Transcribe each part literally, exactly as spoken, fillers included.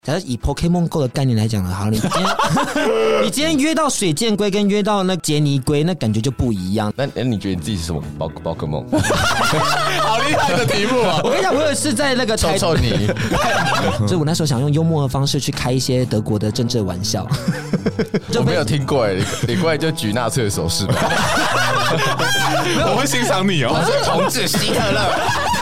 假如以 Pokemon Go 的概念来讲好，你今天你今天约到水箭龟跟约到那杰尼龟，那感觉就不一样。 那那你觉得你自己是什么宝宝可梦？好厉害的题目啊！ 我跟你讲，我有是在那个臭臭你， 所以我那时候想用幽默的方式去开一些德国的政治玩笑。 我没有听过哎，你过来就举纳粹的手势吧。 我会欣赏你哦。 我是同志希特勒。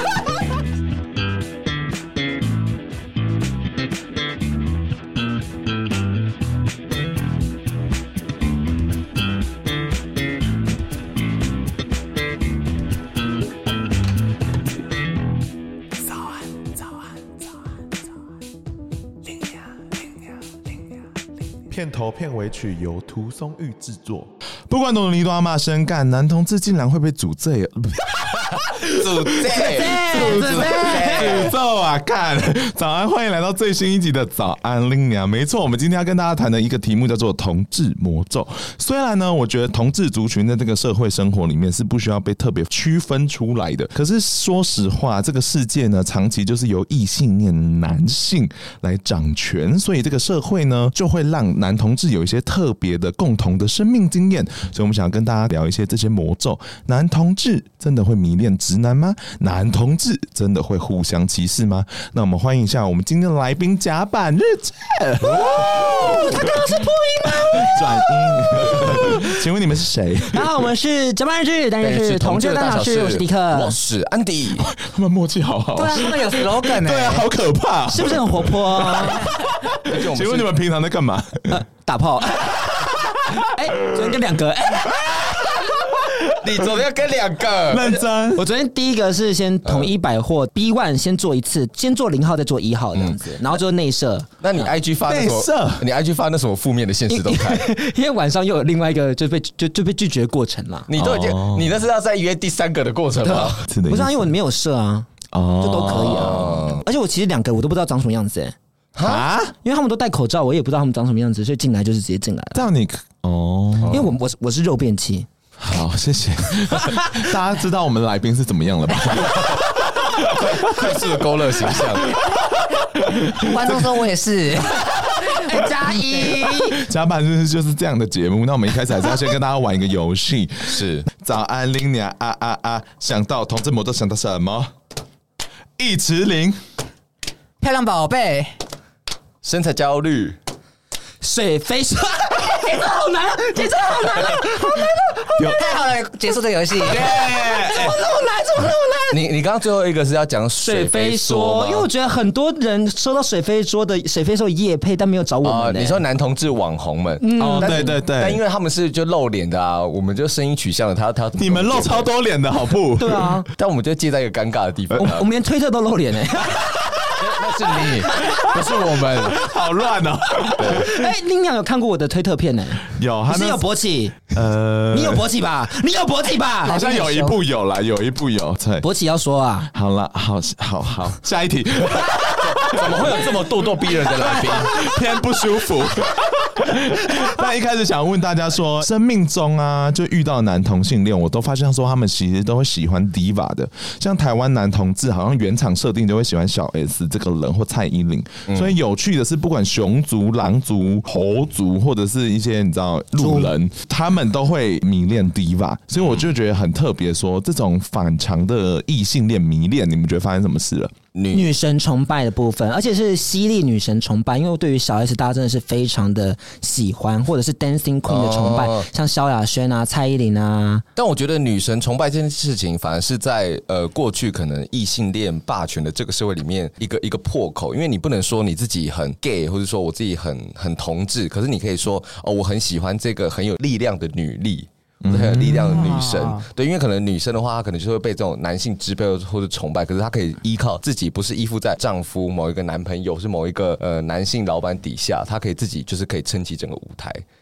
片头片尾曲由涂松玉制作。不管多尼多阿骂声干，男同志竟然会被诅罪了。 诅咒， 诅咒，诅咒啊！看，早安，欢迎来到最新一集的早安拎娘。没错，我们今天要跟大家谈的一个题目叫做同志魔咒。虽然呢，我觉得同志族群在这个社会生活里面是不需要被特别区分出来的。可是说实话，这个世界呢，长期就是由异性恋男性来掌权，所以这个社会呢，就会让男同志有一些特别的共同的生命经验。所以我们想要跟大家聊一些这些魔咒。男同志真的会迷恋直男吗？男同志真的会互相歧视吗？那我们欢迎一下我们今天的来宾甲板日志。 哦，他刚刚是破音吗？ 转音。请问你们是谁？ 然后我们是甲板日志，当然是同志大小事，我是迪克， 我是安迪。 他们默契好好。 对啊，他们有 slogan 对啊，好可怕， 是不是很活泼？ 请问你们平常在干嘛？ 呃、打炮。哎、欸，昨天跟两个。欸你昨天跟两个认真。 我昨天第一个是先统一百货 B 一 先做一次，先做零号再做一号这样子，嗯、然后就内射。 那你 I G 发那什么？你 I G 发那什么负面的现实动态？ 因为晚上又有另外一个就被就就被拒绝的过程嘛。 你都已经，哦、你那是要再约第三个的过程吗？ 不是啊，因为我没有射啊，哦、就都可以啊。而且我其实两个我都不知道长什么样子哎、欸。啊！因为他们都戴口罩，我也不知道他们长什么样子，所以进来就是直接进来了。 这样你哦， 因为我我我是肉便器。 好，谢谢。大家知道我们来宾是怎么样了吧？ 快速的勾勒形象。 观众说我也是。加一。 甲板日志就是这样的节目。那我们一开始还是要先跟大家玩一个游戏。 是早安拎娘啊啊啊！想到同志魔咒想到什么？一池灵。 漂亮宝贝。 身材焦虑。 水飞说。节奏好难啊！节奏好难啊！好难啊！太好了，结束这个游戏。怎么那么难？怎么那么难？ 你你刚刚最后一个是要讲水飞说， 因为我觉得很多人收到水飞说的水飞说业配，但没有找我们、欸呃。你说男同志网红们， 嗯、哦，对对对， 但因为他们是就露脸的啊，我们就声音取向的，他他你们露超多脸的好不？ 对啊， 但我们就介在一个尴尬的地方、啊我，我们连推特都露脸哎、欸。 那是你，不是我们， 好乱哦。 哎，拎娘有看过我的推特片呢、欸？ 有， 你是有勃起？ 呃， 你有勃起吧？你有勃起吧？ 好像有一部有啦，有一部有。对， 勃起要说啊。 好了，好，好，好，下一题。 怎么会有这么咄咄逼人的来宾？ 偏不舒服。但一开始想问大家说，生命中啊，就遇到男同性恋，我都发现说他们其实都会喜欢 diva 的。像台湾男同志，好像原厂设定就会喜欢小 S 这个人或蔡依林。嗯、所以有趣的是，不管熊族、狼族、猴族，或者是一些你知道路人，他们都会迷恋 diva。所以我就觉得很特别，说这种反常的异性恋迷恋，你们觉得发生什么事了？ 女, 女神崇拜的部分，而且是犀利女神崇拜，因为对于小 S 大家真的是非常的喜欢，或者是 Dancing Queen 的崇拜，哦、像萧亚轩啊、蔡依林啊。 但我觉得女神崇拜这件事情，反而是在呃过去可能异性恋霸权的这个社会里面一个一个破口，因为你不能说你自己很 gay， 或者说我自己很很同志，可是你可以说哦，我很喜欢这个很有力量的女力。很有力量的女神，嗯、对，因为可能女生的话，她可能就会被这种男性支配或者崇拜，可是她可以依靠自己，不是依附在丈夫某一个男朋友，是某一个呃男性老板底下，她可以自己就是可以撑起整个舞台。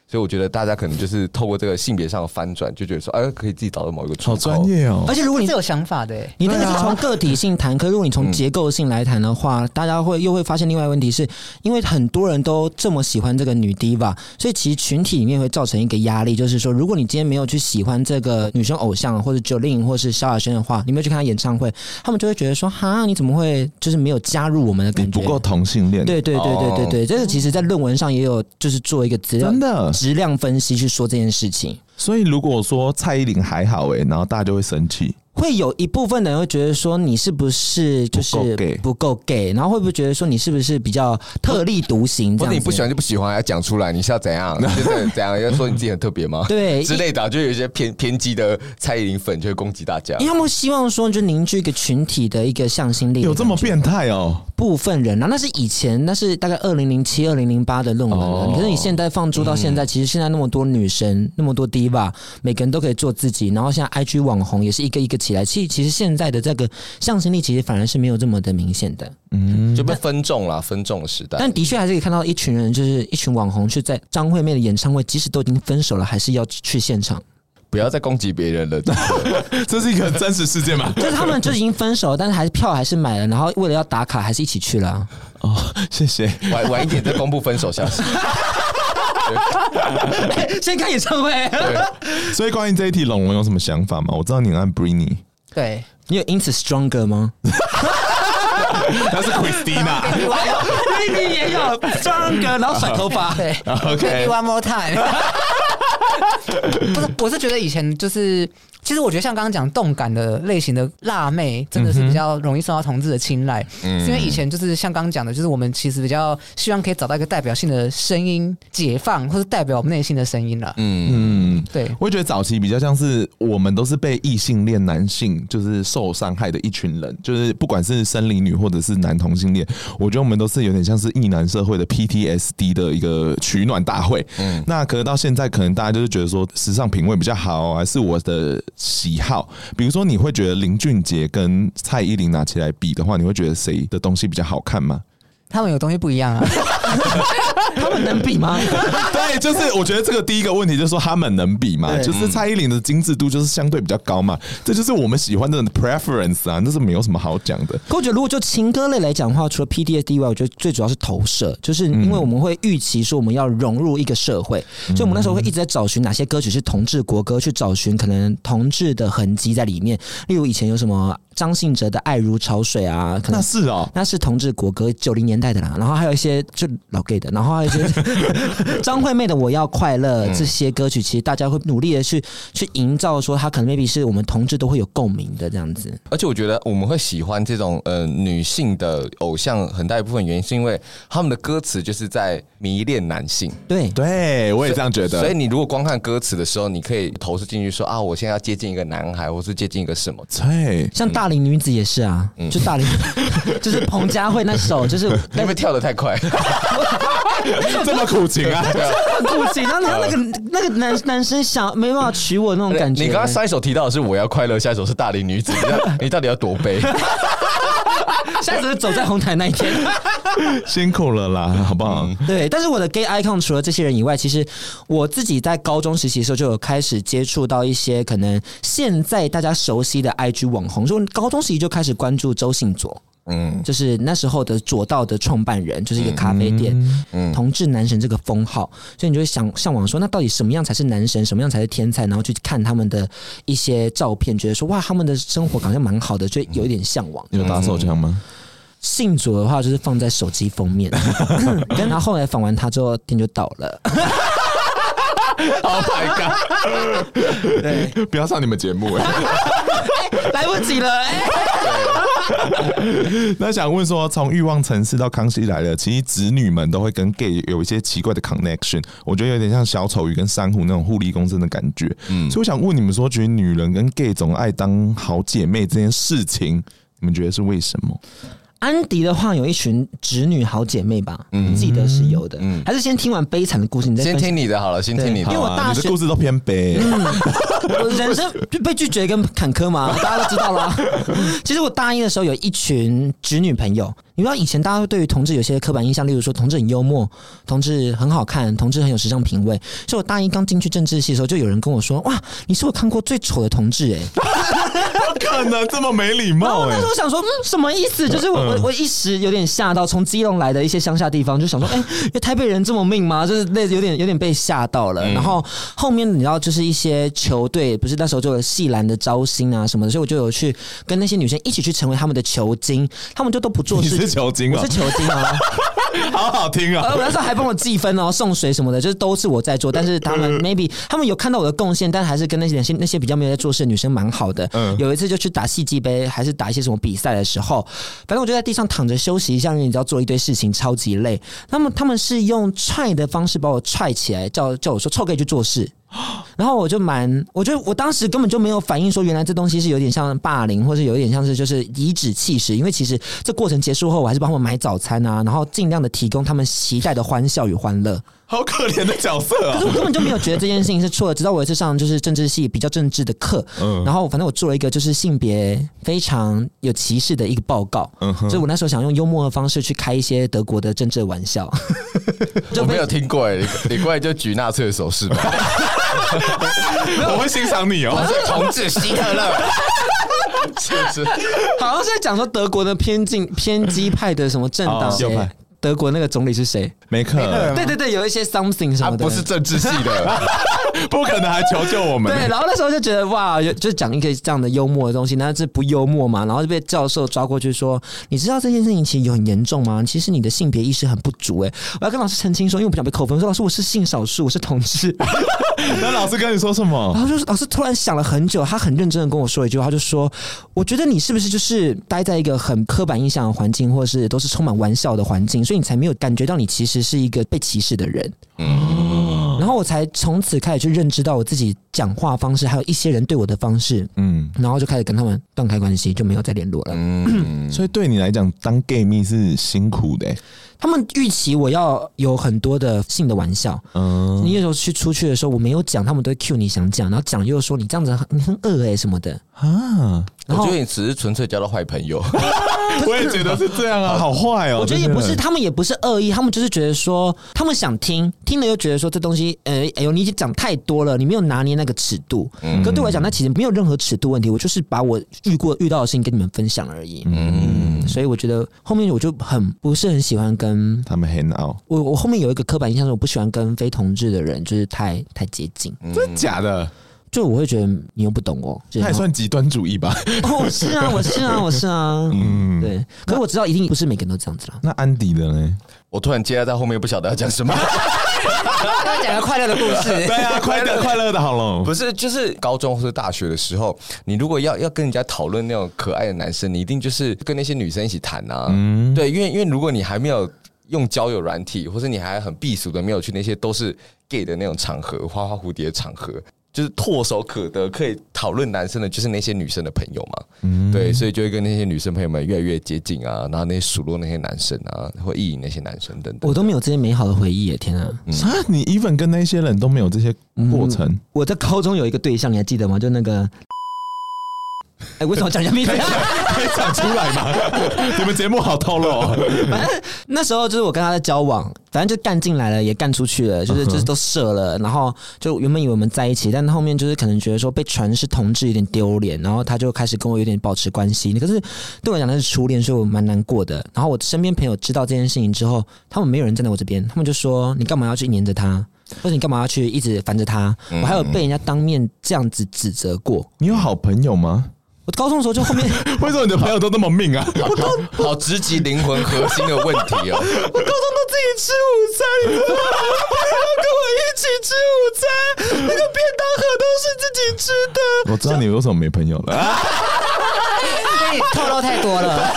所以我觉得大家可能就是透过这个性别上的翻转，就觉得说，哎，可以自己找到某一个出口。 好专业哦！ 而且如果你是有想法的， 你这个是从个体性谈，可如果你从结构性来谈的话，嗯、大家会又会发现另外一个问题是，因为很多人都这么喜欢这个女 diva， 所以其实群体里面会造成一个压力，就是说，如果你今天没有去喜欢这个女生偶像，或者Jolin或是萧亚轩的话，你没有去看她演唱会，他们就会觉得说，哈，你怎么会就是没有加入我们的感觉？ 你不够同性恋。 对对对对对对，这个其实在论文上也有，就是做一个资料真的质量分析去说这件事情。 所以如果说蔡依林还好哎、欸，然后大家就会生气。 会有一部分的人会觉得说你是不是就是不够 gay， 然后会不会觉得说你是不是比较特立独行这样子？ 或者你不喜欢就不喜欢，要讲出来，你是要怎样？就是怎样？要说你自己很特别吗？ 对之类的，就有一些偏偏激的蔡依林粉就会攻击大家， 因为他们希望说就凝聚一个群体的一个向心力。 有这么变态哦？ 部分人啊，那是以前，那是大概二零零七、二零零八的论文了。哦、可是你现在放诸到现在，嗯、其实现在那么多女神，那么多 diva， 每个人都可以做自己。然后现在 I G 网红也是一个一个起来，其实其实现在的这个向心力其实反而是没有这么的明显的， 嗯，就被分众啦，分众的时代。 但的确还是可以看到一群人，就是一群网红去在张惠妹的演唱会，即使都已经分手了，还是要去现场。 不要再攻击别人了， 这是一个真实事件嘛？ 就是他们就已经分手了，但是还是票还是买了，然后为了要打卡，还是一起去了、啊。 哦，谢谢。 晚晚一点再公布分手消息。 先看演唱会。 所以关于这一题，龙龙有什么想法吗？我知道你爱 Britney， 对， 你有因此 stronger 吗？ 那是 Christina，Britney 也有 stronger， 然后甩头发。 对 ，OK， One more time。不是，我是觉得以前就是。其实我觉得像刚刚讲动感的类型的辣妹，真的是比较容易受到同志的青睐，嗯、是因为以前就是像刚刚讲的，就是我们其实比较希望可以找到一个代表性的声音，解放或是代表我们内心的声音啦。嗯嗯，对，我觉得早期比较像是我们都是被异性恋男性就是受伤害的一群人，就是不管是生理女或者是男同性恋，我觉得我们都是有点像是异男社会的 P T S D 的一个取暖大会。嗯，那可能到现在，可能大家就是觉得说时尚品味比较好，还是我的喜好，比如说你会觉得林俊杰跟蔡依林拿起来比的话，你会觉得谁的东西比较好看吗？ 他们有东西不一样啊。 他们能比吗？ 对，就是我觉得这个第一个问题就是说他们能比吗？就是蔡依林的精致度就是相对比较高嘛，这就是我们喜欢的 preference 啊，那是没有什么好讲的。 可我觉得如果就情歌类来讲的话，除了 P T S D 以外，我觉得最主要是投射，就是因为我们会预期说我们要融入一个社会，嗯、所以我们那时候会一直在找寻哪些歌曲是同志国歌，去找寻可能同志的痕迹在里面。例如以前有什么张信哲的《爱如潮水》啊，可能那是哦， 那是同志国歌，九零年代的啦。然后还有一些就老 gay 的，然后还有一些张惠妹的《我要快乐》这些歌曲，其实大家会努力的去去营造说，它可能 maybe 是我们同志都会有共鸣的这样子。 而且我觉得我们会喜欢这种呃女性的偶像，很大一部分原因是因为他们的歌词就是在迷恋男性。 对对，我也这样觉得。 所以你如果光看歌词的时候，你可以投射进去说啊，我现在要接近一个男孩，或是接近一个什么。 对， 像大龄女子也是啊，嗯、就大龄就是彭佳慧那首，就是你会跳得太快。 这么苦情啊！ 这么苦情，然后那个那个男男生想没办法娶我那种感觉。 你刚刚上一首提到的是我要快乐，下一首是大龄女子，你到底要多悲？ 下一首是走在红毯那一天， 辛苦了啦，好不好？ 嗯、对，但是我的 gay icon 除了这些人以外，其实我自己在高中时期的时候就有开始接触到一些可能现在大家熟悉的 I G 网红，所以高中时期就开始关注周信佐。嗯，就是那时候的左道的创办人，就是一个咖啡店，嗯，同志男神这个封号，所以你就会想向往说，那到底什么样才是男神，什么样才是天才？然后去看他们的一些照片，觉得说哇，他们的生活好像蛮好的，就有一点向往。 有打手枪吗？ 信左的话就是放在手机封面，然后后来访完他之后，店就倒了。 Oh my god！ 对，不要上你们节目哎、 欸，来不及了哎、 欸。那想问说，从欲望城市到康熙来了，其实子女们都会跟 gay 有一些奇怪的 connection， 我觉得有点像小丑鱼跟珊瑚那种互利共生的感觉。嗯，所以我想问你们说，觉得女人跟 gay 总爱当好姐妹这件事情，你们觉得是为什么？ 安迪的话有一群侄女好姐妹吧，嗯，记得是有的。嗯，还是先听完悲惨的故事，你再先听你的好了，先听你的， 因为我大学、 啊、你的故事都偏悲。 嗯，我人生被拒绝跟坎坷嘛，大家都知道啦。其实我大一的时候有一群侄女朋友，你知道以前大家对于同志有些刻板印象，例如说同志很幽默，同志很好看，同志很有时尚品味。所以我大一刚进去政治系的时候，就有人跟我说：“哇，你是我看过最丑的同志哎、欸！” 不可能这么没礼貌哎、欸！ 那时候我想说，嗯，什么意思？就是我、嗯、我我一时有点吓到，从基隆来的一些乡下地方，就想说，哎、欸，台北人这么命吗？就是类有点有点被吓到了。嗯、然后后面你知道，就是一些球队，不是那时候就有系篮的招新啊什么的，所以我就有去跟那些女生一起去成为他们的球精，他们就都不做事。 你是球精啊？ 我是球精啊， 好好听啊！ 我那时候还帮我计分哦，送水什么的，就是都是我在做。但是他们 maybe 他们有看到我的贡献，但还是跟那些那些比较没有在做事的女生蛮好的。嗯、有一次就去打戏剧杯，还是打一些什么比赛的时候，反正我就在地上躺着休息一下，因为你知道做一堆事情超级累。他们他们是用踹的方式把我踹起来，叫叫我说臭可以去做事。然后我就蛮，我觉得我当时根本就没有反应说，原来这东西是有点像霸凌，或是有一点像是就是颐指气使。因为其实这过程结束后，我还是帮他们买早餐啊，然后尽量的提供他们期待的欢笑与欢乐。 好可怜的角色啊！ 可是我根本就没有觉得这件事情是错的，直到我有一次上就是政治系比较政治的课，嗯、然后反正我做了一个就是性别非常有歧视的一个报告，嗯、所以我那时候想用幽默的方式去开一些德国的政治的玩笑。 我没有听过哎，你过来就举纳粹的手势吧。 我会欣赏你哦， 我是同志希特勒。是不是？ 好像是在讲说德国的偏进偏激派的什么政党。 哦德国那个总理是谁？ 梅克尔。 对对对，有一些 something 什么的， 他不是政治系的， 不可能还求救我们。 对，然后那时候就觉得哇，就讲一个这样的幽默的东西，那这不幽默嘛？然后就被教授抓过去说：“你知道这件事情其实有很严重吗？其实你的性别意识很不足。”哎，我要跟老师澄清说，因为我不想被扣分。我说老师，我是性少数，我是同志。 那老师跟你说什么？ 然后就是老师突然想了很久，他很认真的跟我说一句话，他就说：“我觉得你是不是就是待在一个很刻板印象的环境，或者是都是充满玩笑的环境，所以你才没有感觉到你其实是一个被歧视的人。”嗯，然后我才从此开始去认知到我自己讲话方式，还有一些人对我的方式。嗯，然后就开始跟他们断开关系，就没有再联络了。 嗯，所以对你来讲，当 gay 蜜是辛苦的、欸。 他们预期我要有很多的性的玩笑，嗯，你有时候去出去的时候，我没有讲，他们都会 cue 你想讲，然后讲又说你这样子很你很恶哎、欸、什么的啊。 我觉得你只是纯粹交到坏朋友。 我也觉得是这样啊，好坏哦。 我觉得也不是，他们也不是恶意，他们就是觉得说，他们想听，听了又觉得说这东西，呃，哎呦，你已经讲太多了，你没有拿捏那个尺度。嗯、可对我来讲，那其实没有任何尺度问题，我就是把我遇过遇到的事情跟你们分享而已。嗯，所以我觉得后面我就很不是很喜欢跟他们 hang out。 我我后面有一个刻板印象是，我不喜欢跟非同志的人就是太太接近。 嗯、真的假的？ 就我会觉得你又不懂我， 他也算极端主义吧？ 哦，是啊，我是啊，我是啊，嗯，对。可是我知道一定不是每个人都这样子啦。 那安迪的呢？ 我突然接在后面，不晓得要讲什么。 要讲个快乐的故事。 对啊，快乐快乐的好了。 不是，就是高中或是大学的时候，你如果要要跟人家讨论那种可爱的男生，你一定就是跟那些女生一起谈啊。嗯，对，因为因为如果你还没有用交友软体，或者你还很避俗的没有去那些都是 gay 的那种场合，花花蝴蝶的场合。就是唾手可得可以讨论男生的，就是那些女生的朋友嘛，嗯、对，所以就会跟那些女生朋友们越来越接近啊，然后那些数落那些男生啊，或意淫那些男生等等。 我都没有这些美好的回忆耶！天啊， 嗯、啊，你 even 跟那些人都没有这些过程、嗯。 我在高中有一个对象，你还记得吗？就那个。哎、欸，为什么讲人家名字？ 可以讲出来吗？你们节目好透露、哦。 反正那时候就是我跟他在交往，反正就干进来了，也干出去了，就是就是都射了。然后就原本以为我们在一起，但后面就是可能觉得说被传是同志有点丢脸，然后他就开始跟我有点保持关系。可是对我讲那是初恋，所以我蛮难过的。然后我身边朋友知道这件事情之后，他们没有人站在我这边，他们就说你干嘛要去黏着他？或者你干嘛要去一直烦着他？嗯、我还有被人家当面这样子指责过。 你有好朋友吗？ 我高中的时候就后面， 为什么你的朋友都那么命啊？ 好, 好, 好直击灵魂核心的问题哦！ 我高中都自己吃午餐，你知道吗？我朋友跟我一起吃午餐，那个便当盒都是自己吃的。 我知道你为什么没朋友了， 因为你透露太多了。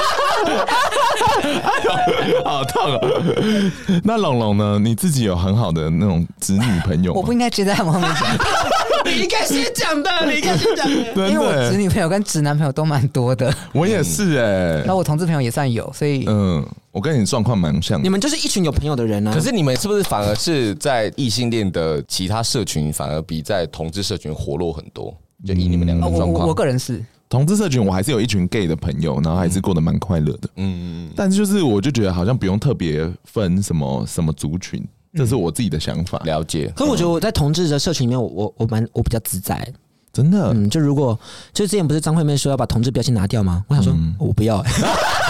哎呦，好痛啊！那龙龙呢？你自己有很好的那种子女朋友吗？ 我不应该接在他们后面讲。 你应该先讲的，你应该先讲的。 因为我直女朋友跟直男朋友都蛮多的， 我也是哎、欸， 然后我同志朋友也算有，所以嗯，我跟你状况蛮像的。 你们就是一群有朋友的人啊。 可是你们是不是反而是在异性恋的其他社群，反而比在同志社群活络很多？就以你们两个的状况、 哦我我，我个人是同志社群，我还是有一群 gay 的朋友，然后还是过得蛮快乐的。嗯，但是就是我就觉得好像不用特别分什么什么族群，这是我自己的想法。 了解。 可是我觉得我在同志的社群里面，我我我蛮我比较自在。 真的， 嗯，就如果就之前不是张惠妹说要把同志标签拿掉吗？我想说，嗯、我不要、欸。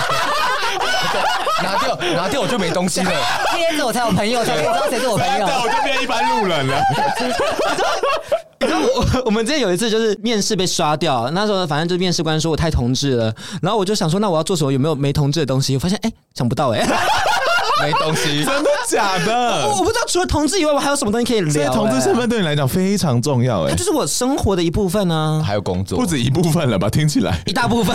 拿掉，拿掉我就没东西了。 贴着我才有朋友，才知道谁是我朋友。 我就变一般路人了。 你知道我我们之前有一次就是面试被刷掉，那时候反正就是面试官说我太同志了，然后我就想说那我要做什么？有没有没同志的东西？我发现哎、欸、想不到哎、欸， 没东西， 真的假的？ 我我不知道除了同志以外，我还有什么东西可以聊、欸。 所以同志身份对你来讲非常重要哎、欸， 它就是我生活的一部分呢、啊， 还有工作， 不止一部分了吧？听起来一大部分。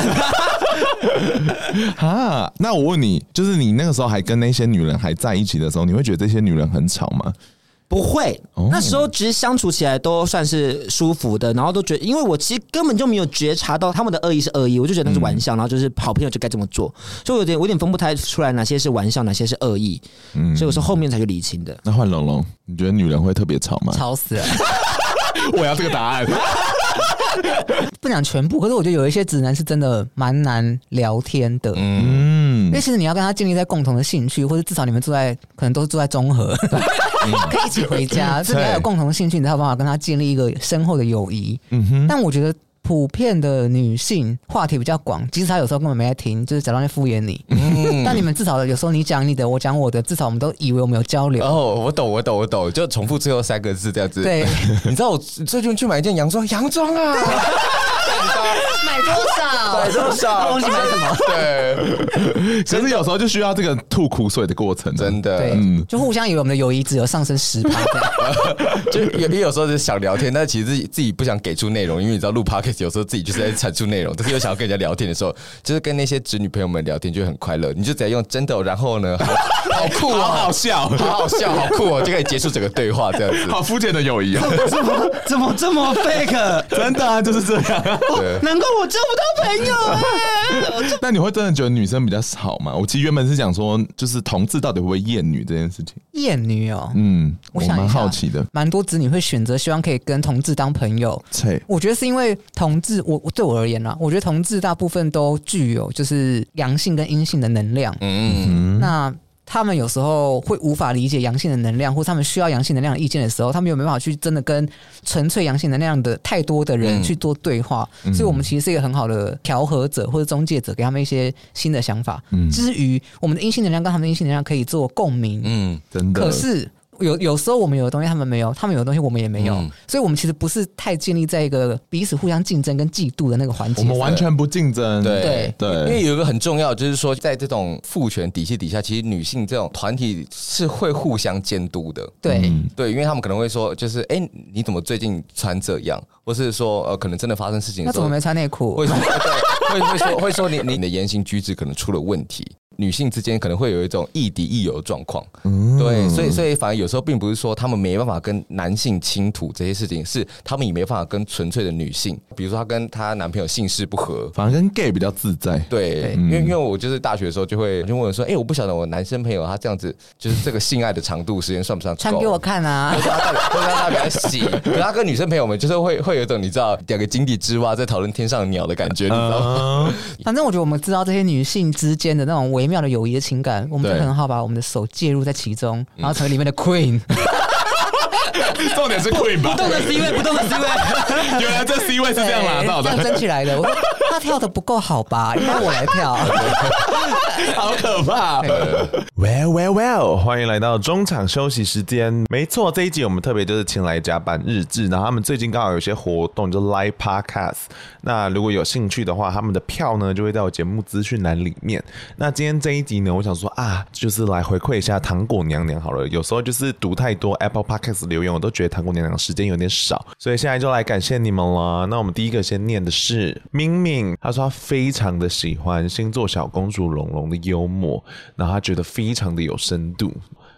哈，那我问你，就是你那个时候还跟那些女人还在一起的时候，你会觉得这些女人很吵吗？ 不会， 哦、 那时候其实相处起来都算是舒服的，然后都觉得，因为我其实根本就没有觉察到他们的恶意是恶意，我就觉得那是玩笑，嗯、然后就是好朋友就该这么做，所以我有点我有点分不太出来哪些是玩笑，哪些是恶意，嗯，所以我是后面才去理清的。 那换龙龙，你觉得女人会特别吵吗？ 吵死了！ 我要这个答案。 不讲全部，可是我觉得有一些直男是真的蛮难聊天的。嗯，因为其实你要跟他建立在共同的兴趣，或者至少你们住在可能都是住在中和，嗯、可以一起回家，所以你要有共同的兴趣，你才有办法跟他建立一个深厚的友谊。嗯哼，但我觉得。普遍的女性话题比较广，即使她有时候根本没在听，就是假装在敷衍你。嗯、但你们至少有时候你讲你的，我讲我的，至少我们都以为我们有交流。 哦，我懂，我懂，我懂，就重复最后三个字这样子。对，你知道我最近去买一件洋装，洋装啊， 买多少？ 买多少？ 忘记买什么？ 对， 可是有时候就需要这个吐苦水的过程， 真的。 对，嗯、就互相以为我们的友谊只有上升十趴， 就有有时候是想聊天，但其实自己自己不想给出内容，因为你知道录 podcast。有时候自己就是在阐述内容，但是又想要跟人家聊天的时候，就是跟那些直女朋友们聊天就很快乐。你就只要用真的，然后呢，好, 好酷哦， 好好笑， 好好笑，好酷哦，就可以结束整个对话这样子。 好肤浅的友谊啊！ 怎么怎么这么 fake？ 真的啊，就是这样、啊。 难怪我交不到朋友哎、欸。 那你会真的觉得女生比较吵吗？我其实原本是想说，就是同志到底会不会厌女这件事情。 厌女哦， 嗯， 我想蛮好奇的。 蛮多直女会选择希望可以跟同志当朋友。我觉得是因为同志，我我对我而言啦，我觉得同志大部分都具有就是阳性跟阴性的能量。嗯，那他们有时候会无法理解阳性的能量，或他们需要阳性能量的意见的时候，他们有没办法去真的跟纯粹阳性能量的太多的人去做对话。嗯、所以我们其实是一个很好的调和者或者中介者，给他们一些新的想法。嗯、至于我们的阴性能量跟他们的阴性能量可以做共鸣。嗯， 真的。 可是。有有时候我们有的东西他们没有，他们有的东西我们也没有，嗯、所以我们其实不是太建立在一个彼此互相竞争跟嫉妒的那个环节。 我们完全不竞争， 对对，因为有一个很重要，就是说在这种父权体系底下，其实女性这种团体是会互相监督的。 对、嗯、 对，因为他们可能会说，就是哎、欸，你怎么最近穿这样，或是说呃，可能真的发生事情的时候， 那怎么没穿内裤？ 会说会会说会说你你的言行举止可能出了问题。女性之间可能会有一种亦敌亦友的状况，嗯、对，所以所以反而有时候并不是说他们没办法跟男性倾吐这些事情，是他们也没办法跟纯粹的女性，比如说她跟她男朋友姓氏不合， 反而跟 gay 比较自在。 对，因为因为我就是大学的时候就会就问我说，哎、欸，我不晓得我男生朋友他这样子，就是这个性爱的长度时间算不算够？ 穿给我看啊！ 或者他或者他比较洗，可是他跟女生朋友们就是会会有一种你知道两个井底之蛙在讨论天上的鸟的感觉，你知道吗？ 反正我觉得我们知道这些女性之间的那种微妙的友谊的情感。我们就很好把我们的手介入在其中，然后成为里面的 queen。 重点是 queen 吧？ 不动的 C 位，不动的 C 位。 原来这 C 位是这样拿到的， 这样争起来的。我说他跳的不够好吧？应该我来跳。 好可怕。Well well well， 欢迎来到中场休息时间。没错，这一集我们特别就是请来甲板日志，然后他们最近刚好有一些活动，就 live podcast。那如果有兴趣的话，他们的票呢就会在我节目资讯栏里面。那今天这一集呢，我想说啊，就是来回馈一下糖果娘娘好了。有时候就是读太多 Apple Podcast 留言，我都觉得糖果娘娘时间有点少，所以现在就来感谢你们了。那我们第一个先念的是明明，他说他非常的喜欢星座小公主龙龙的幽默，然后他觉得非常的有深度。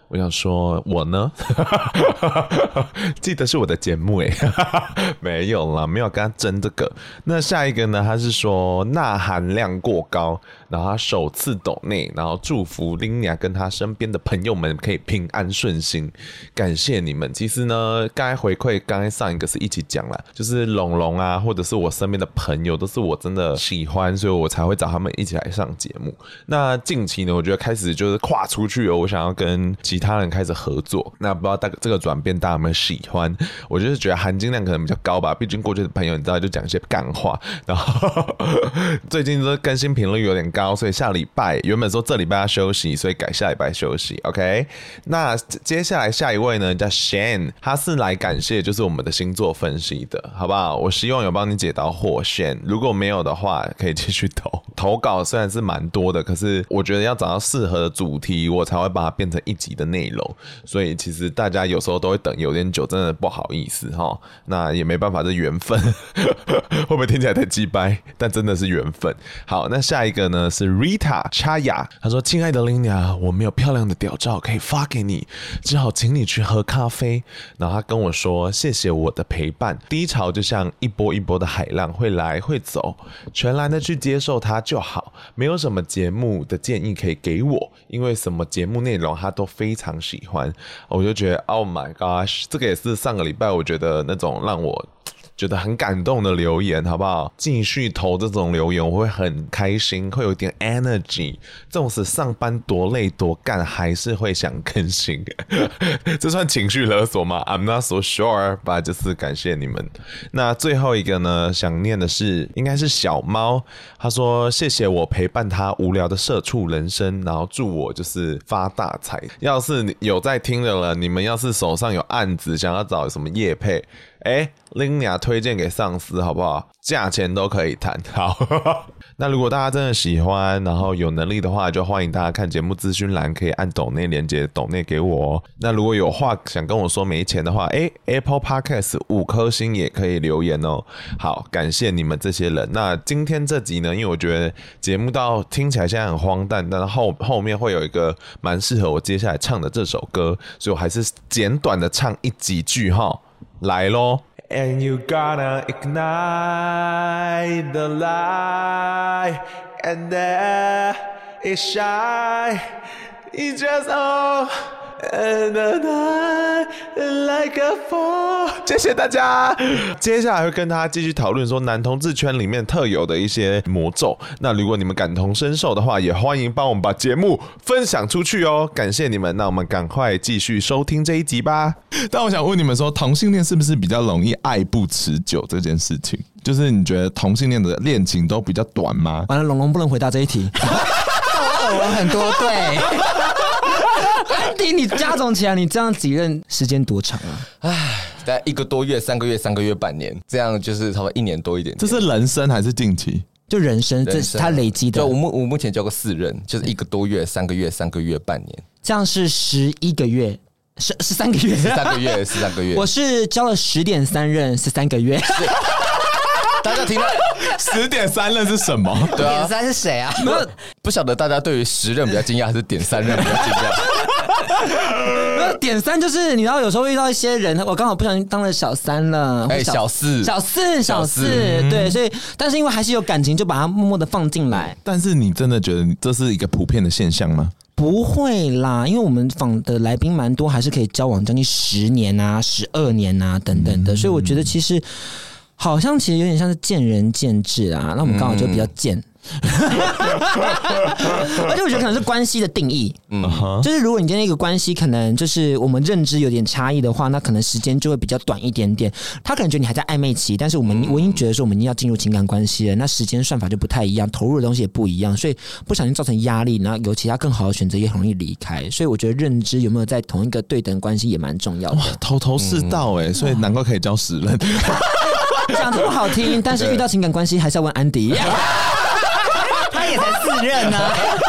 我想说，我呢，记得是我的节目哎，没有啦，没有跟他争这个。那下一个呢？他是说钠含量过高，然后他首次抖内，然后祝福 Linia 跟他身边的朋友们可以平安顺心，感谢你们。其实呢，刚才回馈，刚才上一个是一起讲啦，就是龙龙啊，或者是我身边的朋友，都是我真的喜欢，所以我才会找他们一起来上节目。那近期呢，我觉得开始就是跨出去了，我想要跟其他人开始合作。那不知道大这个转变大家有没有喜欢？我就是觉得含金量可能比较高吧，毕竟过去的朋友你知道就讲一些干话，然后最近都更新频率有点高，所以下礼拜原本说这礼拜要休息，所以改下礼拜休息。OK， 那接下来下一位呢叫 Shane， 他是来感谢就是我们的星座分析的，好不好？我希望有帮你解到惑 Shane， 如果没有的话可以继续投投稿，虽然是蛮多的，可是我觉得要找到适合的主题，我才会把它变成一集的内容。所以其实大家有时候都会等有点久，真的不好意思齁，那也没办法，这缘分会不会听起来太鸡掰？但真的是缘分。好，那下一个呢是 Rita Chaya， 他说：“亲爱的 Linia， 我没有漂亮的屌照可以发给你，只好请你去喝咖啡。”然后他跟我说：“谢谢我的陪伴，低潮就像一波一波的海浪，会来会走，全然的去接受它就好。没有什么节目的建议可以给我，因为什么节目内容他都非常喜欢。”我就觉得 Oh my gosh， 这个也是上个礼拜我觉得那种让我觉得很感动的留言，好不好？继续投这种留言，我会很开心，会有点 energy。纵使上班多累多干，还是会想更新。这算情绪勒索吗 ？I'm not so sure， 吧，就是感谢你们。那最后一个呢，想念的是应该是小猫，他说谢谢我陪伴他无聊的社畜人生，然后祝我就是发大财。要是有在听的了，你们要是手上有案子，想要找什么业配，哎 ，Linia 推荐给上司好不好？价钱都可以谈。好，那如果大家真的喜欢，然后有能力的话，就欢迎大家看节目资讯栏，可以按抖内连结抖内给我哦。那如果有话想跟我说没钱的话，哎 ，Apple Podcast 五颗星也可以留言哦。好，感谢你们这些人。那今天这集呢，因为我觉得节目到听起来现在很荒诞，但是后后面会有一个蛮适合我接下来唱的这首歌，所以我还是简短的唱一几句哈，来咯。And you gotta ignite the light, and there is shine. It's just all and the night like a fall. 谢谢大家。接下来会跟大家继续讨论说男同志圈里面特有的一些魔咒。那如果你们感同身受的话，也欢迎帮我们把节目分享出去哦。感谢你们，那我们赶快继续收听这一集吧。但我想问你们说，同性恋是不是比较容易爱不持久这件事情？就是你觉得同性恋的恋情都比较短吗？ 完了，龙龙不能回答这一题。 我很多对。 安迪，你加总起来，你这样几任时间多长啊？ 唉，大概一个多月、三个月、三个月、半年，这样就是差不多一年多一点点。 这是人生还是近期？ 就人生，这是他累积的。 就我目我目前交过四任，就是一个多月、三个月、三个月、半年， 这样是十一个月，十十三个月， 十三个月，十三个月。 我是交了十点三任，十三个月。 大家听到十点三任是什么？ 对啊， 点三是谁啊？ 没有，不晓得大家对于十任比较惊讶，还是点三任比较惊讶？ 点三就是你知道，有时候遇到一些人，我刚好不小心当了小三了， 哎、欸，小四， 小四，小四，对，所以但是因为还是有感情，就把它默默的放进来。 但是你真的觉得这是一个普遍的现象吗？ 不会啦，因为我们访的来宾蛮多，还是可以交往将近十年啊、十二年啊等等的，所以我觉得其实好像其实有点像是见仁见智啊。那我们刚好就比较贱。而且我觉得可能是关系的定义，嗯，就是如果你今天一个关系可能就是我们认知有点差异的话，那可能时间就会比较短一点点。他可能觉得你还在暧昧期，但是我们、嗯、我已经觉得说我们已经要进入情感关系了，那时间算法就不太一样，投入的东西也不一样，所以不小心造成压力，然后有其他更好的选择也很容易离开。所以我觉得认知有没有在同一个对等关系也蛮重要的。哇， 头头是道哎、欸，所以难怪可以交十任。 讲得不好听，但是遇到情感关系还是要问安迪。 他也才四任呢、啊，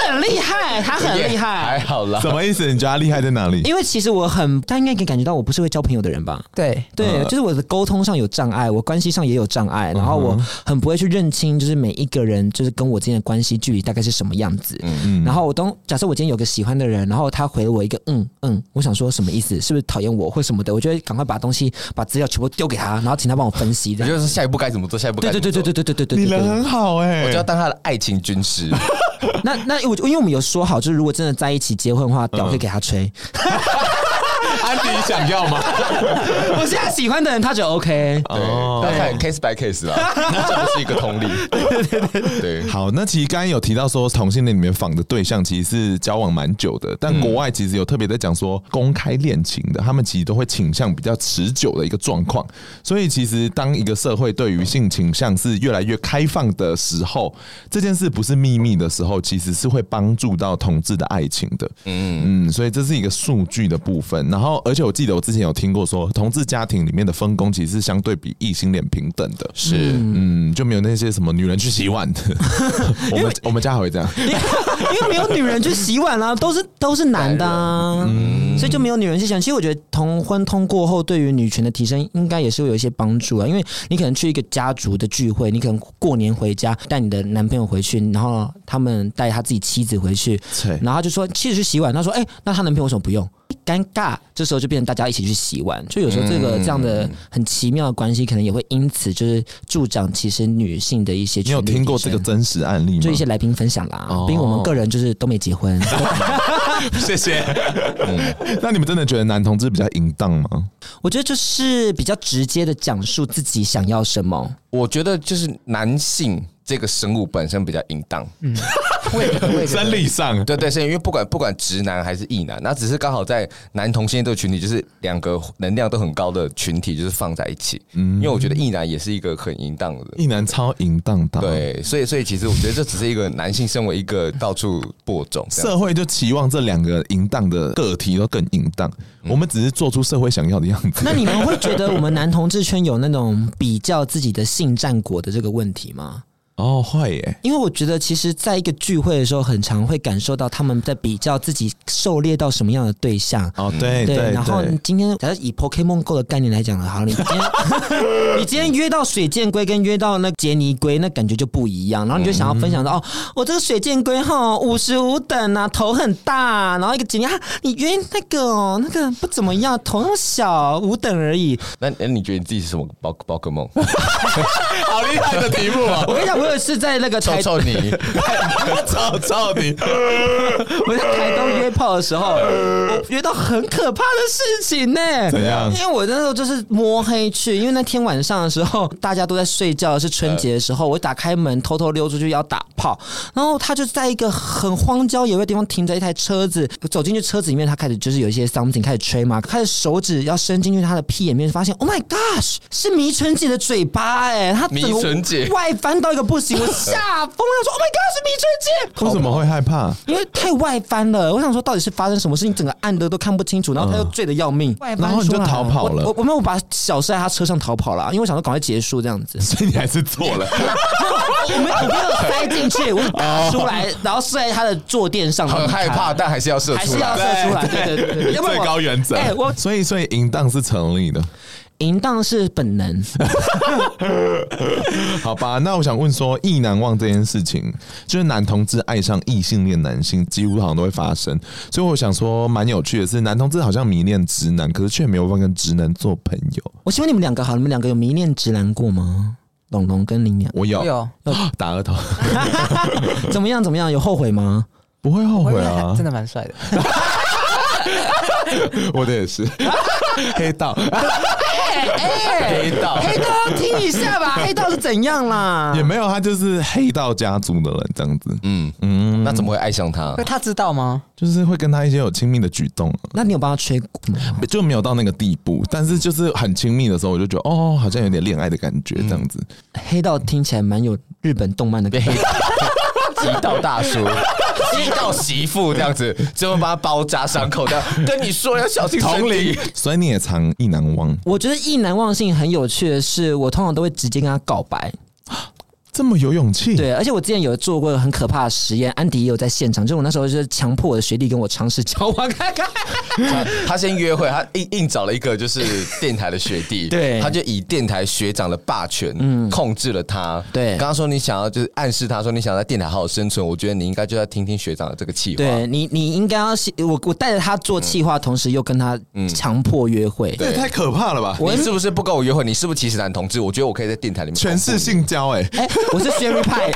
很厉害，他很厉害， 还好啦。 什么意思？你觉得他厉害在哪里？ 因为其实我很，他应该可以感觉到我不是会交朋友的人吧？ 对对，就是我的沟通上有障碍，我关系上也有障碍，然后我很不会去认清，就是每一个人就是跟我之间的关系距离大概是什么样子。嗯，然后我当假设我今天有个喜欢的人，然后他回了我一个嗯嗯，我想说什么意思？是不是讨厌我或什么的？我就会赶快把东西、把资料全部丢给他，然后请他帮我分析。 也就是下一步该怎么做，下一步该怎么做。 对对对对对对对对， 你人很好哎、欸， 我就要当他的爱情军师。 那那我因为我们有说好，就是如果真的在一起结婚的话，屌可以给他吹。 安迪想要吗？ 我现在喜欢的人他就 OK 哦，要看 case by case 啦，这不是一个通例。对对对对。 好，那其实刚刚有提到说同性恋里面访的对象其实是交往蛮久的，但国外其实有特别在讲说公开恋情的，他们其实都会倾向比较持久的一个状况。所以其实当一个社会对于性倾向是越来越开放的时候，这件事不是秘密的时候，其实是会帮助到同志的爱情的。嗯嗯，所以这是一个数据的部分。然后，而且我记得我之前有听过说，同志家庭里面的分工其实是相对比异性恋平等的。 是， 嗯，就没有那些什么女人去洗碗的。我们我们家还会这样， 因为没有女人去洗碗啦、啊，都是都是男的啊，嗯、所以就没有女人去洗碗。其实我觉得同婚通过后，对于女权的提升，应该也是会有一些帮助啊。因为你可能去一个家族的聚会，你可能过年回家带你的男朋友回去，然后他们带他自己妻子回去，然后他就说妻子去洗碗，他说哎、欸，那他男朋友为什么不用？尴尬，这时候就变成大家一起去洗碗，就有时候这个这样的很奇妙的关系，可能也会因此就是助长其实女性的一些。 你有听过这个真实案例吗？ 就一些来宾分享啦，哦、毕竟我们个人就是都没结婚。 谢谢。嗯、那你们真的觉得男同志比较淫荡吗？ 我觉得就是比较直接的讲述自己想要什么。 我觉得就是男性这个生物本身比较淫荡，嗯， 生理上， 对对，是因为不管不管直男还是异男，那只是刚好在男同性这个群体，就是两个能量都很高的群体，就是放在一起。嗯，因为我觉得异男也是一个很淫荡的， 异男超淫荡的， 对，所以所以其实我觉得这只是一个男性身为一个到处播种， 社会就期望这两个淫荡的个体都更淫荡，嗯、我们只是做出社会想要的样子。 那你们会觉得我们男同志圈有那种比较自己的性战果的这个问题吗？ 哦，会耶， 因为我觉得其实在一个聚会的时候，很常会感受到他们在比较自己狩猎到什么样的对象。 哦，对 对, 对，然后今天假设以 Pokemon Go 的概念来讲了，好，你今天你今天约到水箭龟跟约到那杰尼龟，那感觉就不一样。然后你就想要分享到、嗯、哦，我这个水箭龟哈五十五等啊，头很大、啊，然后一个杰尼，你约那个哦，那个不怎么样，头那么小，五等而已。 那那你觉得你自己是什么宝宝可梦？ 好厉害的题目啊！ 我跟你讲。我有是在那个台臭臭你， 臭臭你！ 我在台东约炮的时候，我约到很可怕的事情呢、欸。 怎样？ 因为我那时候就是摸黑去，因为那天晚上的时候大家都在睡觉，是春节的时候，我打开门偷偷溜出去要打炮，然后他就在一个很荒郊野外的地方停着一台车子，走进去车子里面，他开始就是有一些 something 开始吹嘛，开始手指要伸进去他的屁眼里面，发现 Oh my gosh， 是迷唇姐的嘴巴哎、欸，他整个外翻到一个不行，我吓疯了，我说 Oh my God， 是迷唇姐！ 为什么会害怕？ 因为太外翻了，我想说到底是发生什么事情，整个暗的都看不清楚，然后他又醉得要命， 嗯、然后你就逃跑了。 我我没有把小塞在他车上逃跑了，因为我想说赶快结束这样子。 所以你还是做了， 我没我没有塞进去，我打出来，然后射在他的坐垫上， 很害怕，但还是要射出来， 还是要射出来，对对对对， 最高原则。哎、我所以所以淫荡是成立的。 淫荡是本能， 好吧？那我想问说，异男忘这件事情，就是男同志爱上异性恋男性，几乎好像都会发生。所以我想说，蛮有趣的是，男同志好像迷恋直男，可是却没有办法跟直男做朋友。 我希望你们两个好，你们两个有迷恋直男过吗？龙龙跟林娘， 我有， 我有打额头， 怎么样？怎么样？有后悔吗？ 不会后悔啊， 真的蛮帅的。 我的也是，黑道。 哎、欸， 黑道， 黑道要听一下吧，黑道是怎样啦？ 也没有，他就是黑道家族的人这样子。 嗯嗯，那怎么会爱上他？ 他知道吗？ 就是会跟他一些有亲密的举动。 那你有帮他吹过吗？ 就没有到那个地步，但是就是很亲密的时候，我就觉得哦，好像有点恋爱的感觉这样子。 嗯、黑道听起来蛮有日本动漫的感觉。 极道大叔、极道媳妇这样子，最后帮他包扎伤口的，跟你说要小心身体。 所以你也常意难忘。 我觉得意难忘性很有趣的是，我通常都会直接跟他告白。 这么有勇气。 对，而且我之前有做过很可怕的实验，安迪也有在现场，就我那时候就是强迫我的学弟跟我尝试交往看看。 他, 他先约会，他硬硬找了一个就是电台的学弟， 对， 他就以电台学长的霸权，嗯，控制了他。 对， 刚刚说你想要就是暗示他说你想要在电台好好生存，我觉得你应该就要听听学长的这个企划。 对你，你应该要我我带着他做企划，同时又跟他强迫约会， 这也太可怕了吧？ 你是不是不跟我约会？你是不是歧视男同志？我觉得我可以在电台里面全是性交，哎、欸、 哎、欸，我是 Sherry 派。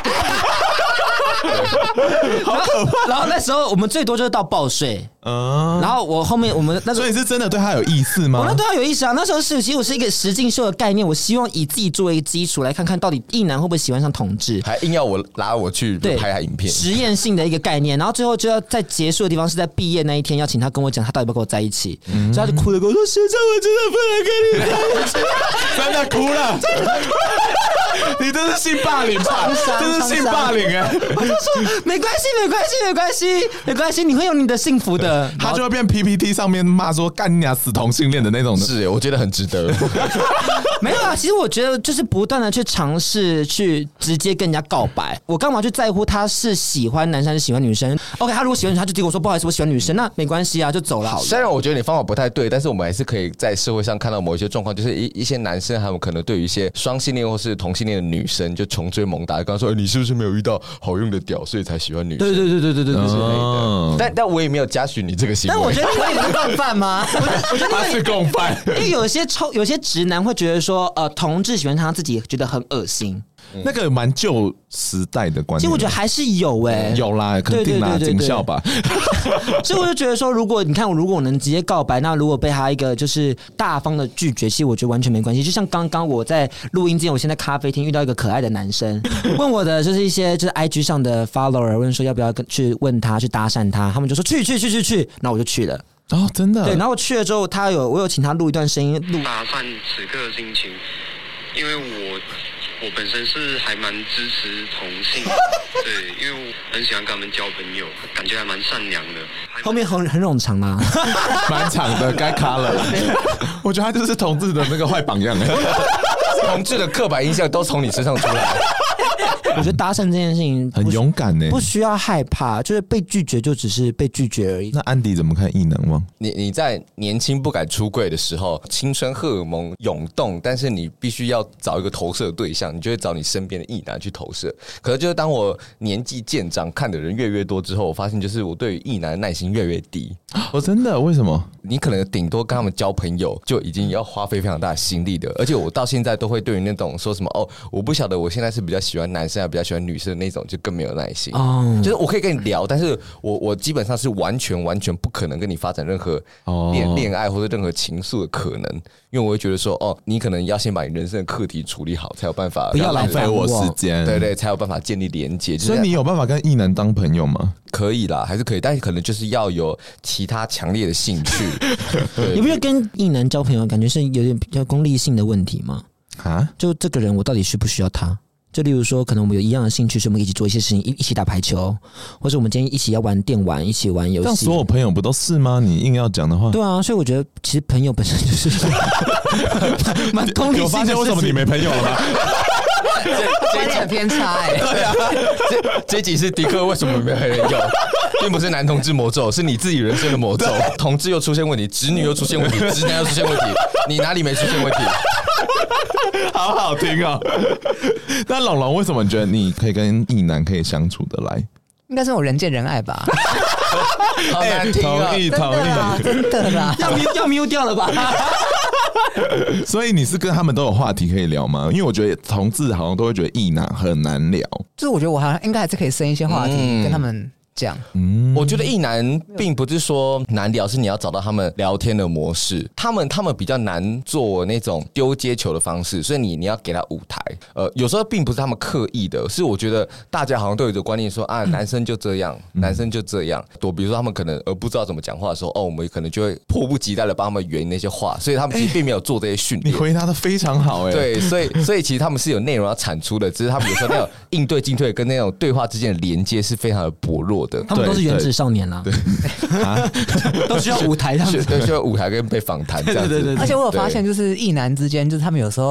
好可怕！ 然后那时候我们最多就是到报税，嗯，然后我后面我们那时候， 所以是真的对他有意思吗？ 我那对他有意思啊。那时候是其实我是一个实境秀的概念，我希望以自己作为一个基础来看看到底异男会不会喜欢上同志， 还硬要我拉我去拍他影片， 实验性的一个概念。然后最后就要在结束的地方是在毕业那一天，要请他跟我讲他到底要不要跟我在一起，嗯、所以他就哭着跟我说：“学长，我真的不能跟你在一起。” 真的哭了，真的哭了，你这是性霸凌吧？这是性霸凌哎、欸！ 我就说没关系，没关系，没关系，没关系，你会有你的幸福的。 他就会变 P P T 上面骂说干你啊死同性恋的那种的。 是，我觉得很值得。 没有啊，其实我觉得就是不断的去尝试去直接跟人家告白。我干嘛去在乎他是喜欢男生还是喜欢女生 ？OK， 他如果喜欢女生，他就跟我说不好意思，我喜欢女生，那没关系啊，就走了。 虽然我觉得你方法不太对，但是我们还是可以在社会上看到某一些状况，就是一一些男生他们可能对于一些双性恋或是同性恋的女生就穷追猛打，刚刚说、欸、你是不是没有遇到好用的屌，所以才喜欢女生？ 对对对对对对对之类的。 但但我也没有嘉许你这个行为。 但我觉得你也是共犯吗？我觉得他是共犯， 因为有些臭有些直男会觉得说，呃，同志喜欢他自己觉得很恶心。 嗯、那个蛮旧时代的观念， 其实我觉得还是有哎、欸， 有啦，肯定啦，警校吧。 所以我就觉得说，如果你看我，如果我能直接告白，那如果被他一个就是大方的拒绝，其实我觉得完全没关系。就像刚刚我在录音之前，我现在咖啡厅遇到一个可爱的男生，问我的就是一些就是 I G 上的 follower 问说要不要跟去问他去搭讪他，他们就说去去去去去，然后我就去了。 哦，真的。 对，然后我去了之后，他有我有请他录一段声音，录打散此刻的心情，因为我。我本身是还蛮支持同性，对，因为我很喜欢跟他们交朋友，感觉还蛮善良的。 后面很很冗长啊， 蛮长的，该卡了。我觉得他就是同志的那个坏榜样， 同志的刻板印象都从你身上出来。 我觉得搭讪这件事情很勇敢呢， 不需要害怕，就是被拒绝就只是被拒绝而已。 那安迪怎么看异能吗？ 你你在年轻不敢出柜的时候，青春荷尔蒙涌动，但是你必须要找一个投射的对象，你就会找你身边的异男去投射。可是就是当我年纪渐长，看的人越来越多之后，我发现就是我对于异男的耐心越来越低。 哦，真的？为什么？ 你可能顶多跟他们交朋友，就已经要花费非常大的心力的。而且我到现在都会对于那种说什么哦，我不晓得我现在是比较喜欢男生，还比较喜欢女生的那种，就更没有耐心。哦，就是我可以跟你聊，但是我我基本上是完全完全不可能跟你发展任何恋恋爱或者任何情愫的可能，因为我会觉得说哦，你可能要先把你人生的课题处理好，才有办法不要浪费我时间， 对对，才有办法建立连结。 所以你有办法跟异男当朋友吗？ 可以啦，还是可以，但是可能就是要有其他强烈的兴趣。 你不觉得跟异男交朋友，感觉是有点比较功利性的问题吗？ 啊， 就这个人，我到底需不需要他？就例如说，可能我们有一样的兴趣，所以我们一起做一些事情，一一起打排球，或者我们今天一起要玩电玩，一起玩游戏。 但所有朋友不都是吗？你硬要讲的话， 对啊，所以我觉得其实朋友本身就是蛮功利性的。 有发现为什么你没朋友了吗？ 观点偏差哎、欸。 对啊，这这集是迪克为什么没有人有，并不是男同志魔咒，是你自己人生的魔咒。同志又出现问题，直女又出现问题，直男又出现问题，你哪里没出现问题？ 好好听哦。那龙龙，为什么你觉得你可以跟异男可以相处得来？ 应该是我人见人爱吧。 好难听啊！ 同意同意， 真的啦， 要要 mute 掉了吧？ 所以你是跟他们都有话题可以聊吗？因为我觉得同志好像都会觉得异男很难聊， 就是我觉得我好像应该还是可以生一些话题、嗯、跟他们讲。 嗯，我觉得异男并不是说难聊，是你要找到他们聊天的模式。他们他们比较难做那种丢接球的方式，所以你你要给他舞台。呃，有时候并不是他们刻意的，是我觉得大家好像都有一个观念说啊，男生就这样，嗯、男生就这样。多比如说他们可能呃不知道怎么讲话的时候，哦，我们可能就会迫不及待的帮他们圆那些话，所以他们其实并没有做这些训练。 你回答的非常好哎、欸。 对，所以所以其实他们是有内容要产出的，只是他们有时候那种应对进退跟那种对话之间的连接是非常的薄弱的。 他们都是原子少年啦，对啊，都需要舞台这样子， 需要舞台跟被访谈这样子。对对对对。 而且我有发现，就是异男之间，就是他们有时候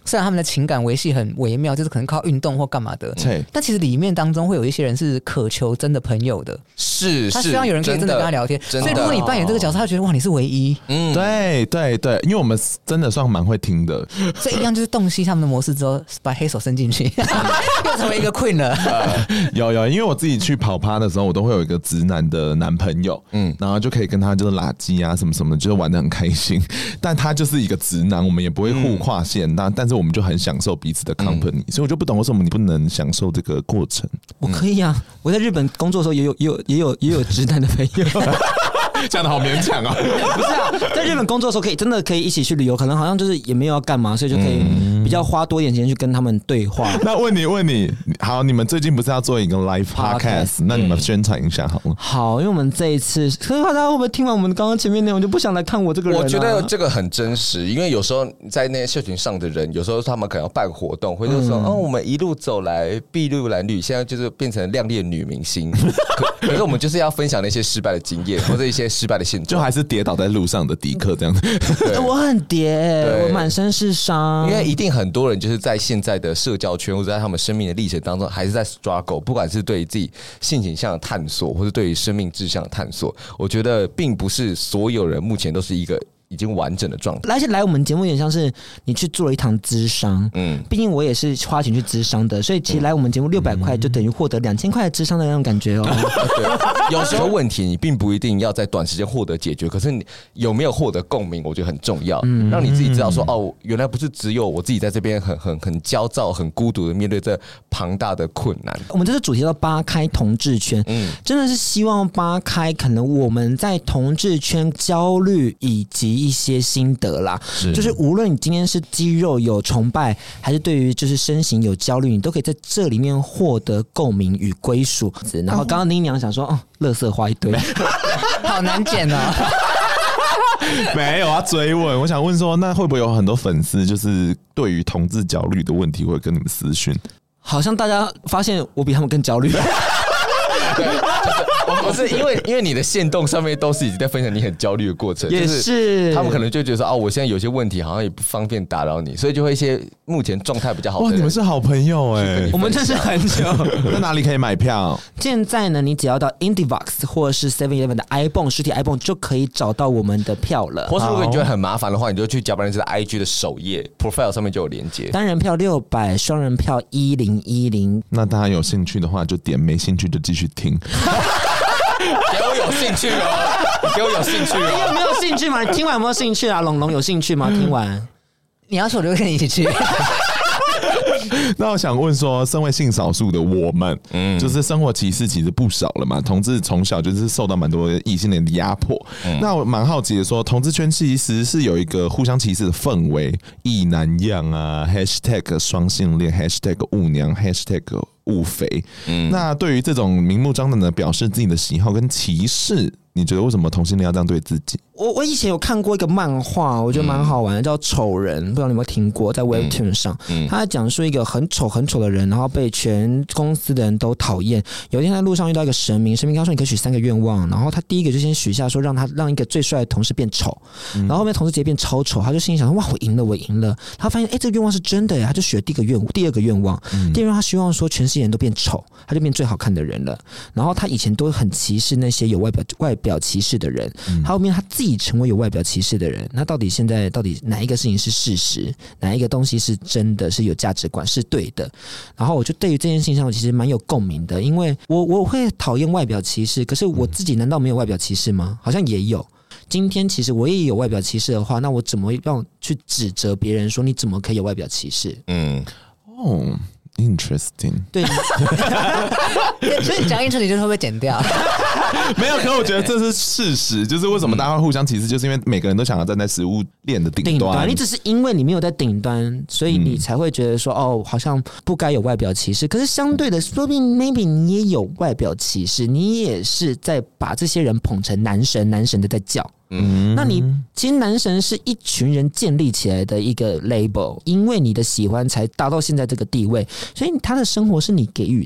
虽然他们的情感维系很微妙，就是可能靠运动或干嘛的，但其实里面当中会有一些人是渴求真的朋友的， 是他希望有人可以真的跟他聊天。所以如果你扮演这个角色，他觉得哇你是唯一， 嗯，对对对，因为我们真的算蛮会听的， 所以一样就是洞悉他们的模式之后，把黑手伸进去，又成为一个 queen 了。 有有，因为我自己去跑趴的时候，我都会有一个直男的男朋友，嗯，然后就可以跟他就是拉鸡啊什么什么的，就是玩得很开心。但他就是一个直男，我们也不会互跨线，那、嗯、但是我们就很享受彼此的 company，、嗯、所以我就不懂为什么你不能享受这个过程。 我可以啊，我在日本工作的时候也有也有也有也有直男的朋友。 讲的好勉强啊！ 不是啊，在日本工作的时候可以真的可以一起去旅游，可能好像就是也没有要干嘛，所以就可以比较花多一点时间去跟他们对话。 那问你问你，好，你们最近不是要做一个 live podcast？ 那你们宣传一下好了。 好，因为我们这一次，可是大家会不会听完我们刚刚前面内容就不想来看我这个人、啊？ 我觉得这个很真实，因为有时候在那些社群上的人，有时候他们可能要办活动，或者说、嗯、哦，我们一路走来筚路蓝缕，现在就是变成亮丽的女明星。可, 可是我们就是要分享那些失败的经验，或者一些失败的现状， 就还是跌倒在路上的迪克这样子。 我很跌，我满身是伤。 因为一定很多人就是在现在的社交圈或者在他们生命的历程当中，还是在 struggle， 不管是对于自己性倾向的探索，或是对于生命志向的探索。我觉得并不是所有人目前都是一个已经完整的状态。 而且来我们节目有点像是你去做了一堂咨商，嗯，毕竟我也是花钱去咨商的，所以其实来我们节目六百块就等于获得两千块的咨商的那种感觉哦。 对，有时候问题你并不一定要在短时间获得解决，可是你有没有获得共鸣，我觉得很重要，嗯、让你自己知道说哦，原来不是只有我自己在这边很很很焦躁、很孤独的面对这庞大的困难。 我们这次主题叫扒开同志圈，嗯，真的是希望扒开可能我们在同志圈焦虑以及一些心得啦，是就是无论你今天是肌肉有崇拜，还是对于就是身形有焦虑，你都可以在这里面获得共鸣与归属。然后刚刚宁娘想说，哦，垃圾花一堆， 好难剪哦。 没有啊，追问，我想问说，那会不会有很多粉丝就是对于同志焦虑的问题会跟你们私讯？ 好像大家发现我比他们更焦虑。 对，就是不是因为因为你的限动上面都是已经在分享你很焦虑的过程， 也是、就是、 他们可能就觉得说啊，我现在有些问题好像也不方便打扰你，所以就会一些目前状态比较好的。 哇，你们是好朋友哎、欸， 我们认识很久。 在哪里可以买票？ 现在呢，你只要到 IndieVox 或是 seven eleven 的 iPhone 实体 iPhone 就可以找到我们的票了。 或是如果你觉得很麻烦的话，你就去甲板日志的 I G 的首页 profile 上面就有连结。 单人票六百，双人票一零一零。 那大家有兴趣的话就点，没兴趣就继续听。 给我有兴趣哦！你给我有兴趣哦！ 你有没有兴趣吗？你听完有没有兴趣啊？龙龙有兴趣吗？听完， 你要是我就跟你一起去。 那我想问说，身为性少数的我们，嗯，就是生活歧视其实不少了嘛。同志从小就是受到蛮多异性恋的压迫。嗯、那我蛮好奇的说，同志圈其实是有一个互相歧视的氛围，异男样啊 ，#hashtag 双性恋 ，#hashtag 误娘 ，#hashtag 误肥。嗯，那对于这种明目张胆的表示自己的喜好跟歧视，你觉得为什么同性恋要这样对自己？ 我我以前有看过一个漫画，我觉得蛮好玩的，嗯、叫《丑人》，不知道你有没有听过，在 Webtoon 上，嗯嗯、他在讲述一个很丑很丑的人，然后被全公司的人都讨厌。有一天在路上遇到一个神明，神明跟他说你可以许三个愿望，然后他第一个就先许下说让他让一个最帅的同事变丑，嗯、然后后面同事直接变超丑，他就心里想说哇我赢了我赢了，他发现哎这个愿望是真的耶，他就许了第一个愿第二个愿望，嗯、第二个愿望他希望说全世界人都变丑，他就变最好看的人了。然后他以前都很歧视那些有外表外表歧视的人，嗯、后面他自己成为有外表歧视的人，那到底现在到底哪一个事情是事实，哪一个东西是真的是有价值观是对的？然后我就对于这件事情上我其实蛮有共鸣的，因为我我会讨厌外表歧视，可是我自己难道没有外表歧视吗？好像也有。今天其实我也有外表歧视的话，那我怎么样去指责别人说你怎么可以有外表歧视？嗯， 哦。Interesting， 对， 所以讲 interesting 就是会不会剪掉？ 没有，可我觉得这是事实，就是为什么大家会互相歧视，就是因为每个人都想要站在食物链的顶端。 端你只是因为你没有在顶端，所以你才会觉得说、嗯、哦，好像不该有外表歧视。可是相对的，说不定 maybe 你也有外表歧视，你也是在把这些人捧成男神，男神的在叫。嗯，那你其实男神是一群人建立起来的一个 label， 因为你的喜欢才达到现在这个地位，所以他的生活是你给予的。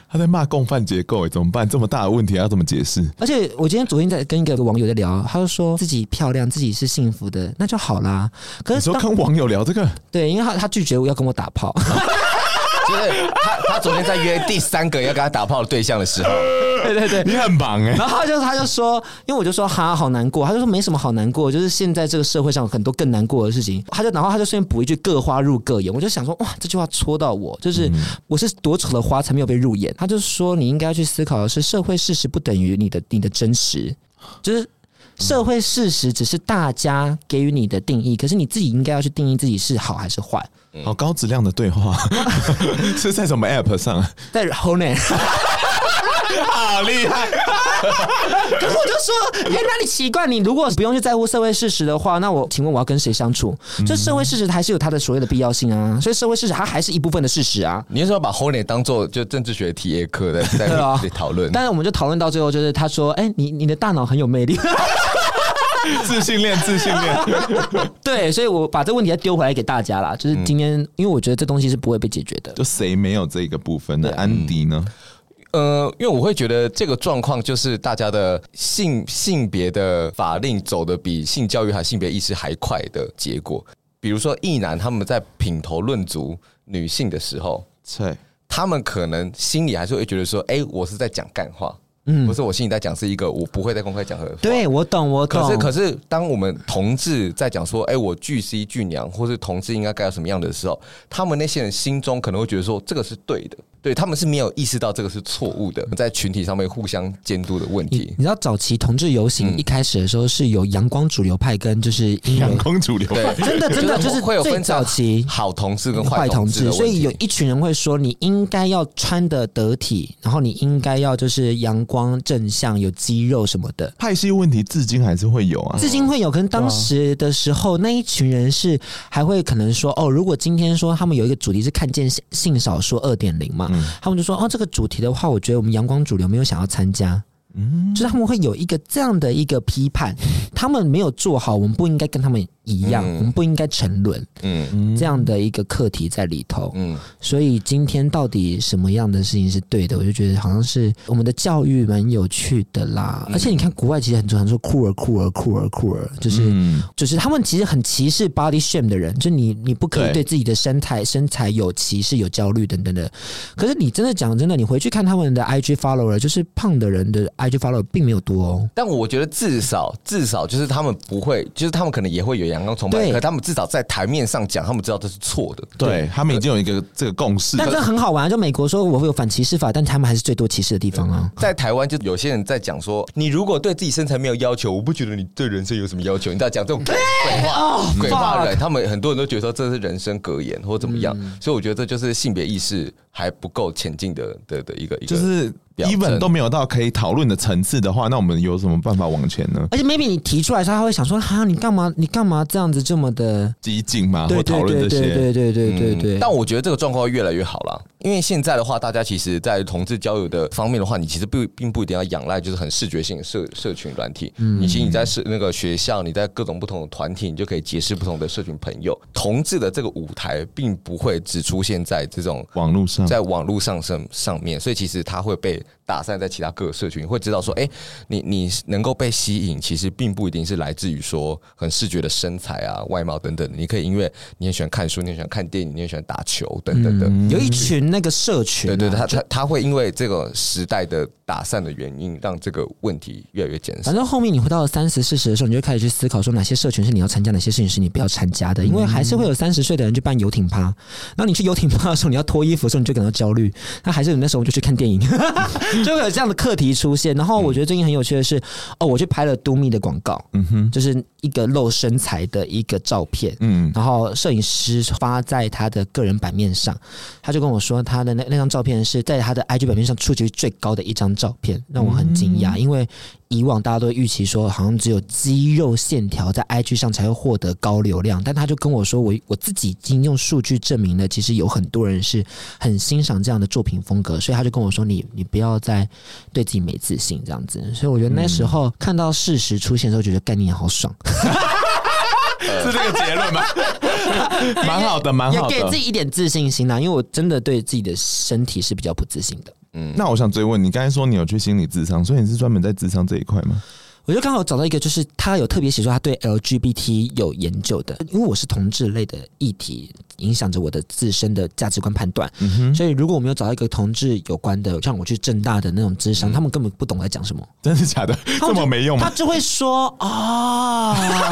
他在骂共犯结构，哎，怎么办？这么大的问题要怎么解释？ 而且我今天昨天在跟一个网友在聊，他就说自己漂亮，自己是幸福的，那就好啦。可是你说跟网友聊这个， 对，因为他他拒绝我要跟我打炮。 就是他，他昨天在约第三个要跟他打炮的对象的时候， 对对对， 你很忙哎、欸。 然后他就他就说，因为我就说哈好难过，他就说没什么好难过，就是现在这个社会上有很多更难过的事情。他就然后他就顺便补一句各花入各眼，我就想说哇，这句话戳到我，就是、嗯、我是多丑的花才没有被入眼。他就说你应该去思考的是社会事实不等于你的你的真实，就是。社会事实只是大家给予你的定义，可是你自己应该要去定义自己是好还是坏。 好高质量的对话，是在什么 app 上？ 在 Honey。 好厉害！ 可是我就说，哎、欸，那你奇怪，你如果不用去在乎社会事实的话，那我请问我要跟谁相处？就社会事实还是有它的所谓的必要性啊，所以社会事实它还是一部分的事实啊。 你是说把 Honey 当做就政治学T A 课在在在讨论？ 但是我们就讨论到最后，就是他说，哎、欸，你你的大脑很有魅力。 自信恋，自信恋， 对，所以我把这个问题再丢回来给大家啦。就是今天，嗯、因为我觉得这东西是不会被解决的。 就谁没有这个部分呢？安迪呢？ 呃，因为我会觉得这个状况就是大家的性性别的法令走得比性教育还性别意识还快的结果。比如说，异男他们在品头论足女性的时候， 对， 他们可能心里还是会觉得说，哎、欸，我是在讲干话。嗯，不是我心里在讲是一个我不会在公开讲的话。 对，我懂，我懂。 可是，可是，当我们同志在讲说，哎、欸，我巨 C 巨娘，或是同志应该该有什么样的时候，他们那些人心中可能会觉得说，这个是对的，对他们是没有意识到这个是错误的，在群体上面互相监督的问题。 你, 你知道早期同志游行一开始的时候是有阳光主流派跟就是阳光主流派， 真的真的就是会有分早期好同志跟坏同志， 所以有一群人会说，你应该要穿得得体，然后你应该要就是阳光正向。有肌肉什么的， 派系问题至今还是会有啊， 至今会有。可能当时的时候，那一群人是还会可能说，哦，如果今天说他们有一个主题是看见性少数 二点零 嘛、嗯，他们就说，哦，这个主题的话，我觉得我们阳光主流没有想要参加。嗯，就是他们会有一个这样的一个批判，他们没有做好，我们不应该跟他们一样，嗯、我们不应该沉沦，嗯，这样的一个课题在里头，嗯，所以今天到底什么样的事情是对的，我就觉得好像是我们的教育蛮有趣的啦，嗯、而且你看国外其实很多人说酷儿酷儿酷儿酷儿，就是、嗯、就是他们其实很歧视 body shame 的人，就你你不可以对自己的身材身材有歧视有焦虑等等的，可是你真的讲真的，你回去看他们的 I G follower， 就是胖的人的 I G follower 并没有多哦， 但我觉得至少至少就是他们不会，就是他们可能也会有阳光崇拜，可他们至少在台面上讲，他们知道这是错的， 对他们已经有一个这个共识。 但这很好玩，就美国说我会有反歧视法，但他们还是最多歧视的地方啊。 在台湾就有些人在讲说，你如果对自己身材没有要求，我不觉得你对人生有什么要求。你知道讲这种鬼话，鬼话人，他们很多人都觉得说这是人生格言或怎么样，嗯、所以我觉得这就是性别意识还不够前进的的的一个一个， 就是。even 都没有到可以讨论的层次的话，那我们有什么办法往前呢？ 而且 maybe 你提出来的时候，他会想说：“哈，你干嘛？你干嘛这样子这么的激进嘛？或讨论这些？” 对对对对对对对。 但我觉得这个状况会越来越好啦，因为现在的话，大家其实，在同志交友的方面的话，你其实不并不一定要仰赖就是很视觉性的社社群软体。嗯，你其实你在那个学校，你在各种不同的团体，你就可以结识不同的社群朋友。同志的这个舞台，并不会只出现在这种网络上， 在网络上上上面，所以其实它会被打散在其他各个社群，你会知道说，哎、欸，你你能够被吸引，其实并不一定是来自于说很视觉的身材啊、外貌等等。你可以因为你很喜欢看书，你很喜欢看电影，你很喜欢打球等等的。 嗯、有一群那个社群、啊， 对对对，他他他会因为这个时代的打散的原因，让这个问题越来越减少。 反正后面你回到了三十、四十的时候，你就开始去思考说哪些社群是你要参加，哪些事情是你不要参加的，因为还是会有三十岁的人去办游艇趴，然后你去游艇趴的时候，你要脱衣服的时候，你就感到焦虑。那还是你那时候就去看电影，就会有这样的课题出现。然后我觉得最近很有趣的是，哦，我去拍了都蜜的广告，嗯哼，就是一个露身材的一个照片，嗯，然后摄影师发在他的个人版面上，他就跟我说，他的那那张照片是在他的 I G 版面上触及率最高的一张照片，让我很惊讶，嗯、因为以往大家都预期说，好像只有肌肉线条在 I G 上才会获得高流量，但他就跟我说，我我自己已经用数据证明了，其实有很多人是很欣赏这样的作品风格，所以他就跟我说，你你不要再对自己没自信这样子。所以我觉得那时候看到事实出现的时候，觉得概念好爽。 是这个结论吗？蛮好的，蛮好的， 也给自己一点自信心啦。因为我真的对自己的身体是比较不自信的。 嗯，那我想追问你，刚才说你有去心理咨商，所以你是专门在咨商这一块吗？ 我就刚好找到一个，就是他有特别写说他对 L G B T 有研究的，因为我是同志类的议题，影响着我的自身的价值观判断、嗯，所以如果我没有找到一个同志有关的，像我去政大的那种咨商、嗯，他们根本不懂在讲什么， 真的假的？这么没用吗？ 他就会说啊，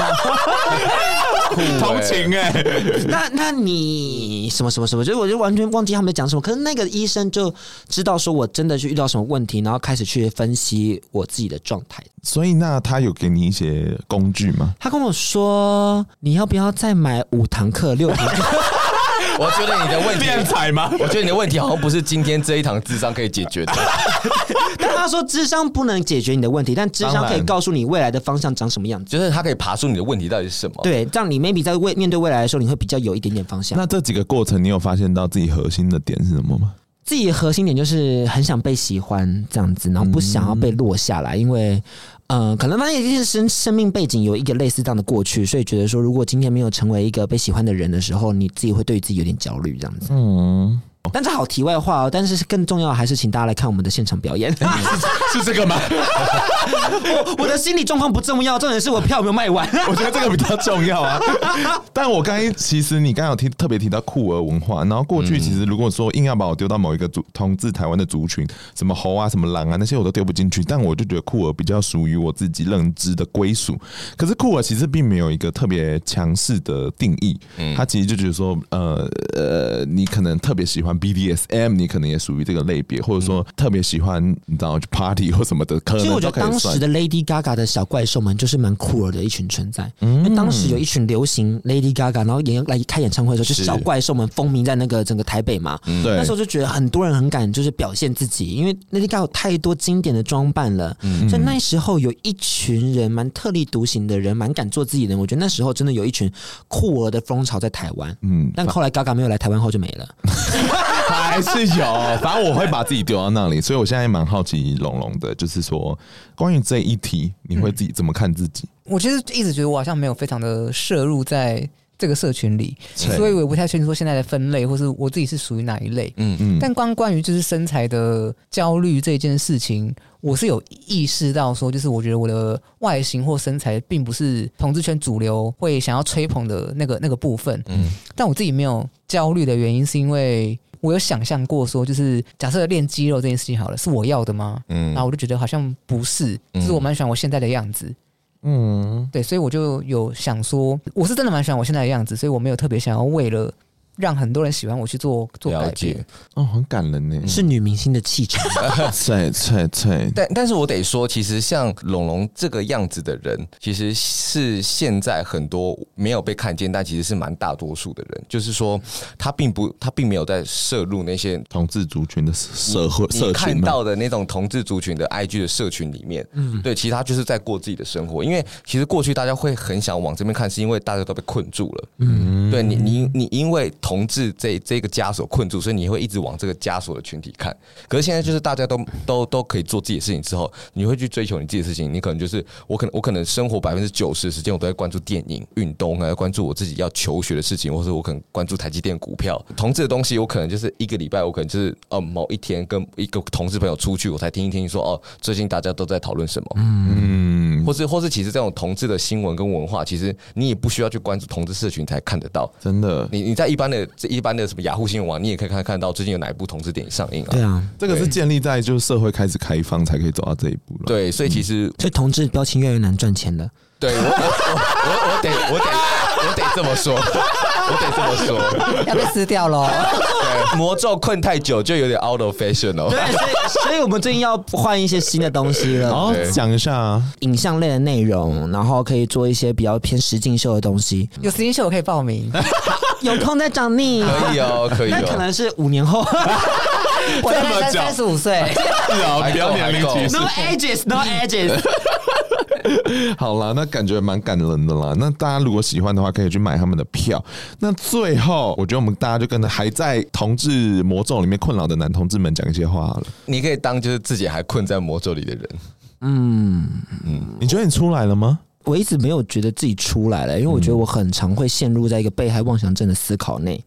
同情哎、欸， 那那你什么什么什么，就我就完全忘记他们在讲什么。可是那个医生就知道说我真的去遇到什么问题，然后开始去分析我自己的状态。 所以那他有给你一些工具吗？ 他跟我说，你要不要再买五堂课、六堂课？ 我觉得你的问题敛财吗？ 我觉得你的问题好像不是今天这一堂諮商可以解决的。 但他说諮商不能解决你的问题，但諮商可以告诉你未来的方向长什么样子， 就是他可以爬出你的问题到底是什么。 对，这样你 maybe 在面对未来的时候，你会比较有一点点方向。 那这几个过程，你有发现到自己核心的点是什么吗？ 自己的核心点就是很想被喜欢这样子，然后不想要被落下来，嗯、因为呃，可能他也是生生命背景有一个类似这样的过去，所以觉得说，如果今天没有成为一个被喜欢的人的时候，你自己会对自己有点焦虑这样子。嗯。但这好题外话哦，但是更重要的还是请大家来看我们的现场表演。 是这个吗？ 我, 我的心理状况不重要，重点是我票有没有卖完。 我觉得这个比较重要啊。但我刚才其实你刚才有提特别提到酷儿文化，然后过去其实如果说硬要把我丢到某一个族同志台湾的族群，什么猴啊、什么狼啊那些我都丢不进去，但我就觉得酷儿比较属于我自己认知的归属。可是酷儿其实并没有一个特别强势的定义，他其实就觉得说，呃呃，你可能特别喜欢。B D S M 你可能也属于这个类别，或者说特别喜欢你知道 party 或什么的，可能都可以算。其实我觉得当时的 Lady Gaga 的小怪兽们就是蛮酷的一群存在，嗯、因为当时有一群流行 Lady Gaga， 然后演来开演唱会的时候，就是小怪兽们风靡在那个整个台北嘛。嗯、那时候就觉得很多人很敢就是表现自己，因为 Lady Gaga 有太多经典的装扮了，嗯、所以那时候有一群人蛮特立独行的人，蛮敢做自己的人。我觉得那时候真的有一群酷儿的风潮在台湾，嗯，但后来 Gaga 没有来台湾后就没了。 还是有，反正我会把自己丢到那里，所以我现在蛮好奇龙龙的，就是说关于这一题，你会自己怎么看自己？ 我其实一直觉得我好像没有非常的摄入在这个社群里，所以我也不太确定说现在的分类，或是我自己是属于哪一类。嗯嗯。但关关于就是身材的焦虑这件事情，我是有意识到说，就是我觉得我的外形或身材并不是同志圈主流会想要吹捧的那个那个部分。嗯。但我自己没有焦虑的原因，是因为我有想象过说，就是假设练肌肉这件事情好了，是我要的吗？嗯。然后我就觉得好像不是，就是我蛮喜欢我现在的样子。嗯，对，所以我就有想说，我是真的蛮喜欢我现在的样子，所以我没有特别想要为了让很多人喜欢我去做做改变。 哦，很感人呢， 是女明星的气场。 对对对， 但但是我得说，其实像龙龙这个样子的人，其实是现在很多没有被看见，但其实是蛮大多数的人。就是说，他并不，他并没有在摄入那些同志族群的社会社群， 你看到的那种同志族群的 I G 的社群里面，嗯，对，其实他就是在过自己的生活。因为其实过去大家会很想往这边看，是因为大家都被困住了。嗯，对你，你你因为同志这这个枷锁困住，所以你会一直往这个枷锁的群体看。可是现在就是大家都都都可以做自己的事情之后，你会去追求你自己的事情。你可能就是我可能我可能生活百分之九十的时间我都在关注电影、运动，还在关注我自己要求学的事情，或者我可能关注台积电股票。同志的东西，我可能就是一个礼拜，我可能就是呃某一天跟一个同事朋友出去，我才听一听说哦，最近大家都在讨论什么。嗯，或是或是其实这种同志的新闻跟文化，其实你也不需要去关注同志社群才看得到。 真的， 你你在一般的一般的什么雅虎新闻网，你也可以看看到最近有哪一部同志电影上映啊？ 对啊， 这个是建立在就是社会开始开放才可以走到这一步了。 对，所以其实、 嗯、所以同志标签越来越难赚钱了。 对，我我我我得我得我得这么说，我得这么说， 要被撕掉了。 对，魔咒困太久就有点 out of fashion 哦。 对，所以所以我们最近要换一些新的东西了。 哦，讲一下啊， 影像类的内容，然后可以做一些比较偏实境秀的东西。 有实境秀我可以报名， 有空再找你。 可以哦，可以哦。 那可能是五年后。 我现在三十五岁， 是啊，不要年龄歧视。 No ages, no ages 。 好啦，那感觉蛮感人的啦。那大家如果喜欢的话，可以去买他们的票。那最后，我觉得我们大家就跟还在同志魔咒里面困扰的男同志们讲一些话好了。 你可以当就是自己还困在魔咒里的人。 嗯嗯，你觉得你出来了吗？ 我一直没有觉得自己出来了，因为我觉得我很常会陷入在一个被害妄想症的思考内。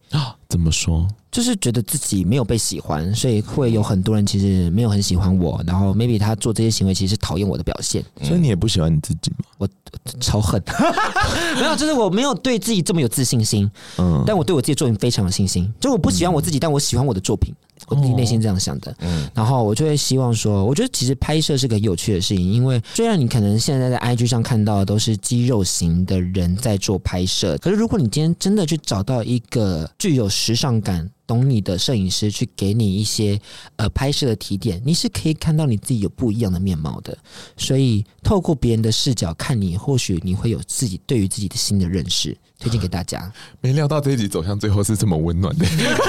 怎么说？ 就是觉得自己没有被喜欢，所以会有很多人其实没有很喜欢我，然后 maybe 他做这些行为其实是讨厌我的表现， 所以你也不喜欢你自己吗？ 我超恨，没有，就是我没有对自己这么有自信心，嗯，但我对我自己的作品非常有信心，就我不喜欢我自己，嗯、但我喜欢我的作品。我自己内心这样想的，嗯，然后我就会希望说，我觉得其实拍摄是个很有趣的事情，因为虽然你可能现在在 I G 上看到的都是肌肉型的人在做拍摄，可是如果你今天真的去找到一个具有时尚感、懂你的摄影师去给你一些呃拍摄的提点，你是可以看到你自己有不一样的面貌的。所以透过别人的视角看你，或许你会有自己对于自己的新的认识。推荐给大家。 没料到这一集走向最后是这么温暖的。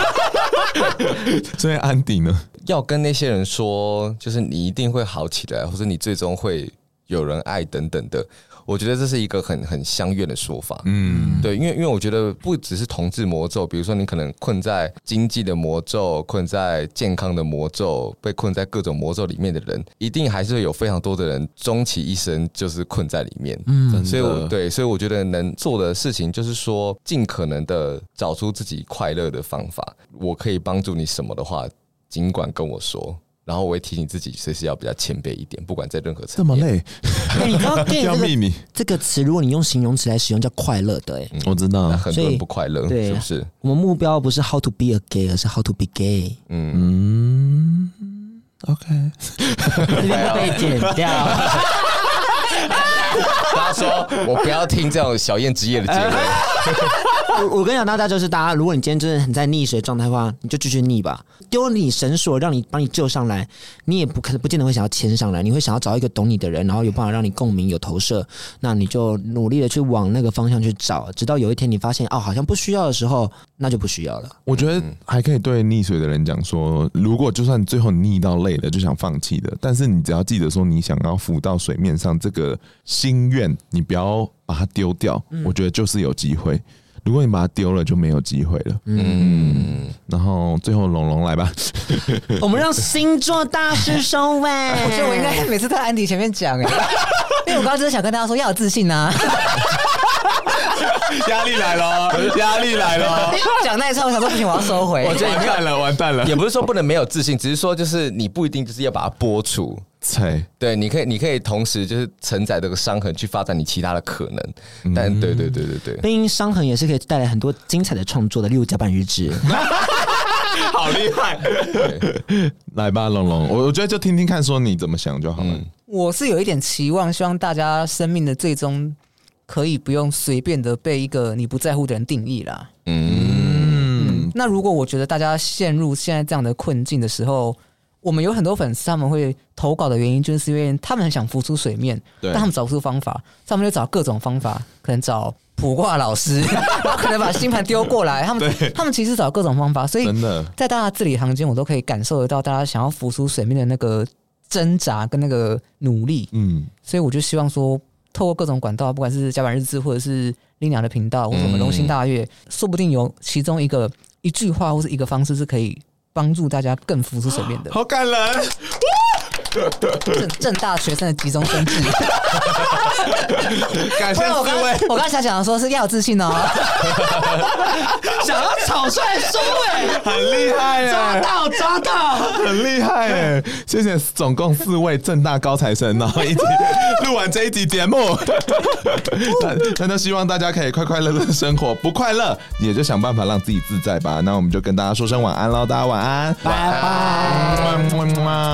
所以安迪呢， 要跟那些人说，就是你一定会好起来，或者你最终会有人爱等等的。我觉得这是一个很很相怨的说法，嗯，对，因为因为我觉得不只是同志魔咒，比如说你可能困在经济的魔咒，困在健康的魔咒，被困在各种魔咒里面的人，一定还是会有非常多的人终其一生就是困在里面，嗯，所以我对，所以我觉得能做的事情就是说，尽可能的找出自己快乐的方法。我可以帮助你什么的话，尽管跟我说。然后我会提醒自己，随时要比较谦卑一点，不管在任何层面。 这么累， 欸、你知道要秘密这个词，如果你用形容词来使用，叫快乐的、欸嗯。我知道， 很多人不快乐，是不是？ 我们目标不是 how to be a gay， 而是 how to be gay。 嗯嗯 ，OK， 这边被剪掉。 大家说我不要听这种小燕之夜的结尾。 我我跟你讲，大家就是大家，如果你今天真的很在溺水状态的话，你就继续溺吧。丢你绳索，让你帮你救上来，你也不可能不见得会想要牵上来，你会想要找一个懂你的人，然后有办法让你共鸣、有投射，那你就努力的去往那个方向去找，直到有一天你发现哦，好像不需要的时候，那就不需要了。 我觉得还可以对溺水的人讲说，如果就算最后你溺到累了，就想放弃的，但是你只要记得说，你想要浮到水面上这个心愿，你不要把它丢掉，嗯、我觉得就是有机会。如果你把它丢了，就没有机会了。嗯，然后最后龙龙来吧， 我们让星座大师收尾。 我觉得我应该每次在安迪前面讲哎，因为我刚刚真的想跟大家说要有自信啊。 压力来了，压力来了。 讲那一串，我想说不行，我要收回。 我觉得完蛋了，完蛋了。 也不是说不能没有自信，只是说就是你不一定就是要把它剥除。对，你可以，你可以同时就是承载这个伤痕，去发展你其他的可能。但对对对对对， 毕竟伤痕也是可以带来很多精彩的创作的，例如甲板日志。 好厉害！来吧，龙龙，我我觉得就听听看，说你怎么想就好了。嗯、 我是有一点期望，希望大家生命的最终可以不用随便的被一个你不在乎的人定义啦。嗯, 嗯，那如果我觉得大家陷入现在这样的困境的时候，我们有很多粉丝他们会投稿的原因，就是因为他们很想浮出水面，但他们找不出方法，所以他们就找各种方法，可能找卜卦老师，然后可能把星盘丢过来，他们他们其实找各种方法，所以在大家字里行间，我都可以感受得到大家想要浮出水面的那个挣扎跟那个努力。嗯，所以我就希望说，透过各种管道，不管是甲板日志或者是林娘的频道，或者我们龙兴大悦，说不定有其中一个一句话或是一个方式是可以帮助大家更浮出水面的。 好感人！ 正正大学生的急中生智。 感谢四位。 我刚才想讲的说是要有自信哦。 想要草率收尾， 很厉害耶！ 抓到抓到， 很厉害耶！谢谢总共四位正大高材生，然后一起录完这一集节目。那都希望大家可以快快乐乐的生活，不快乐也就想办法让自己自在吧。那我们就跟大家说声晚安喽，大家晚安， 拜拜。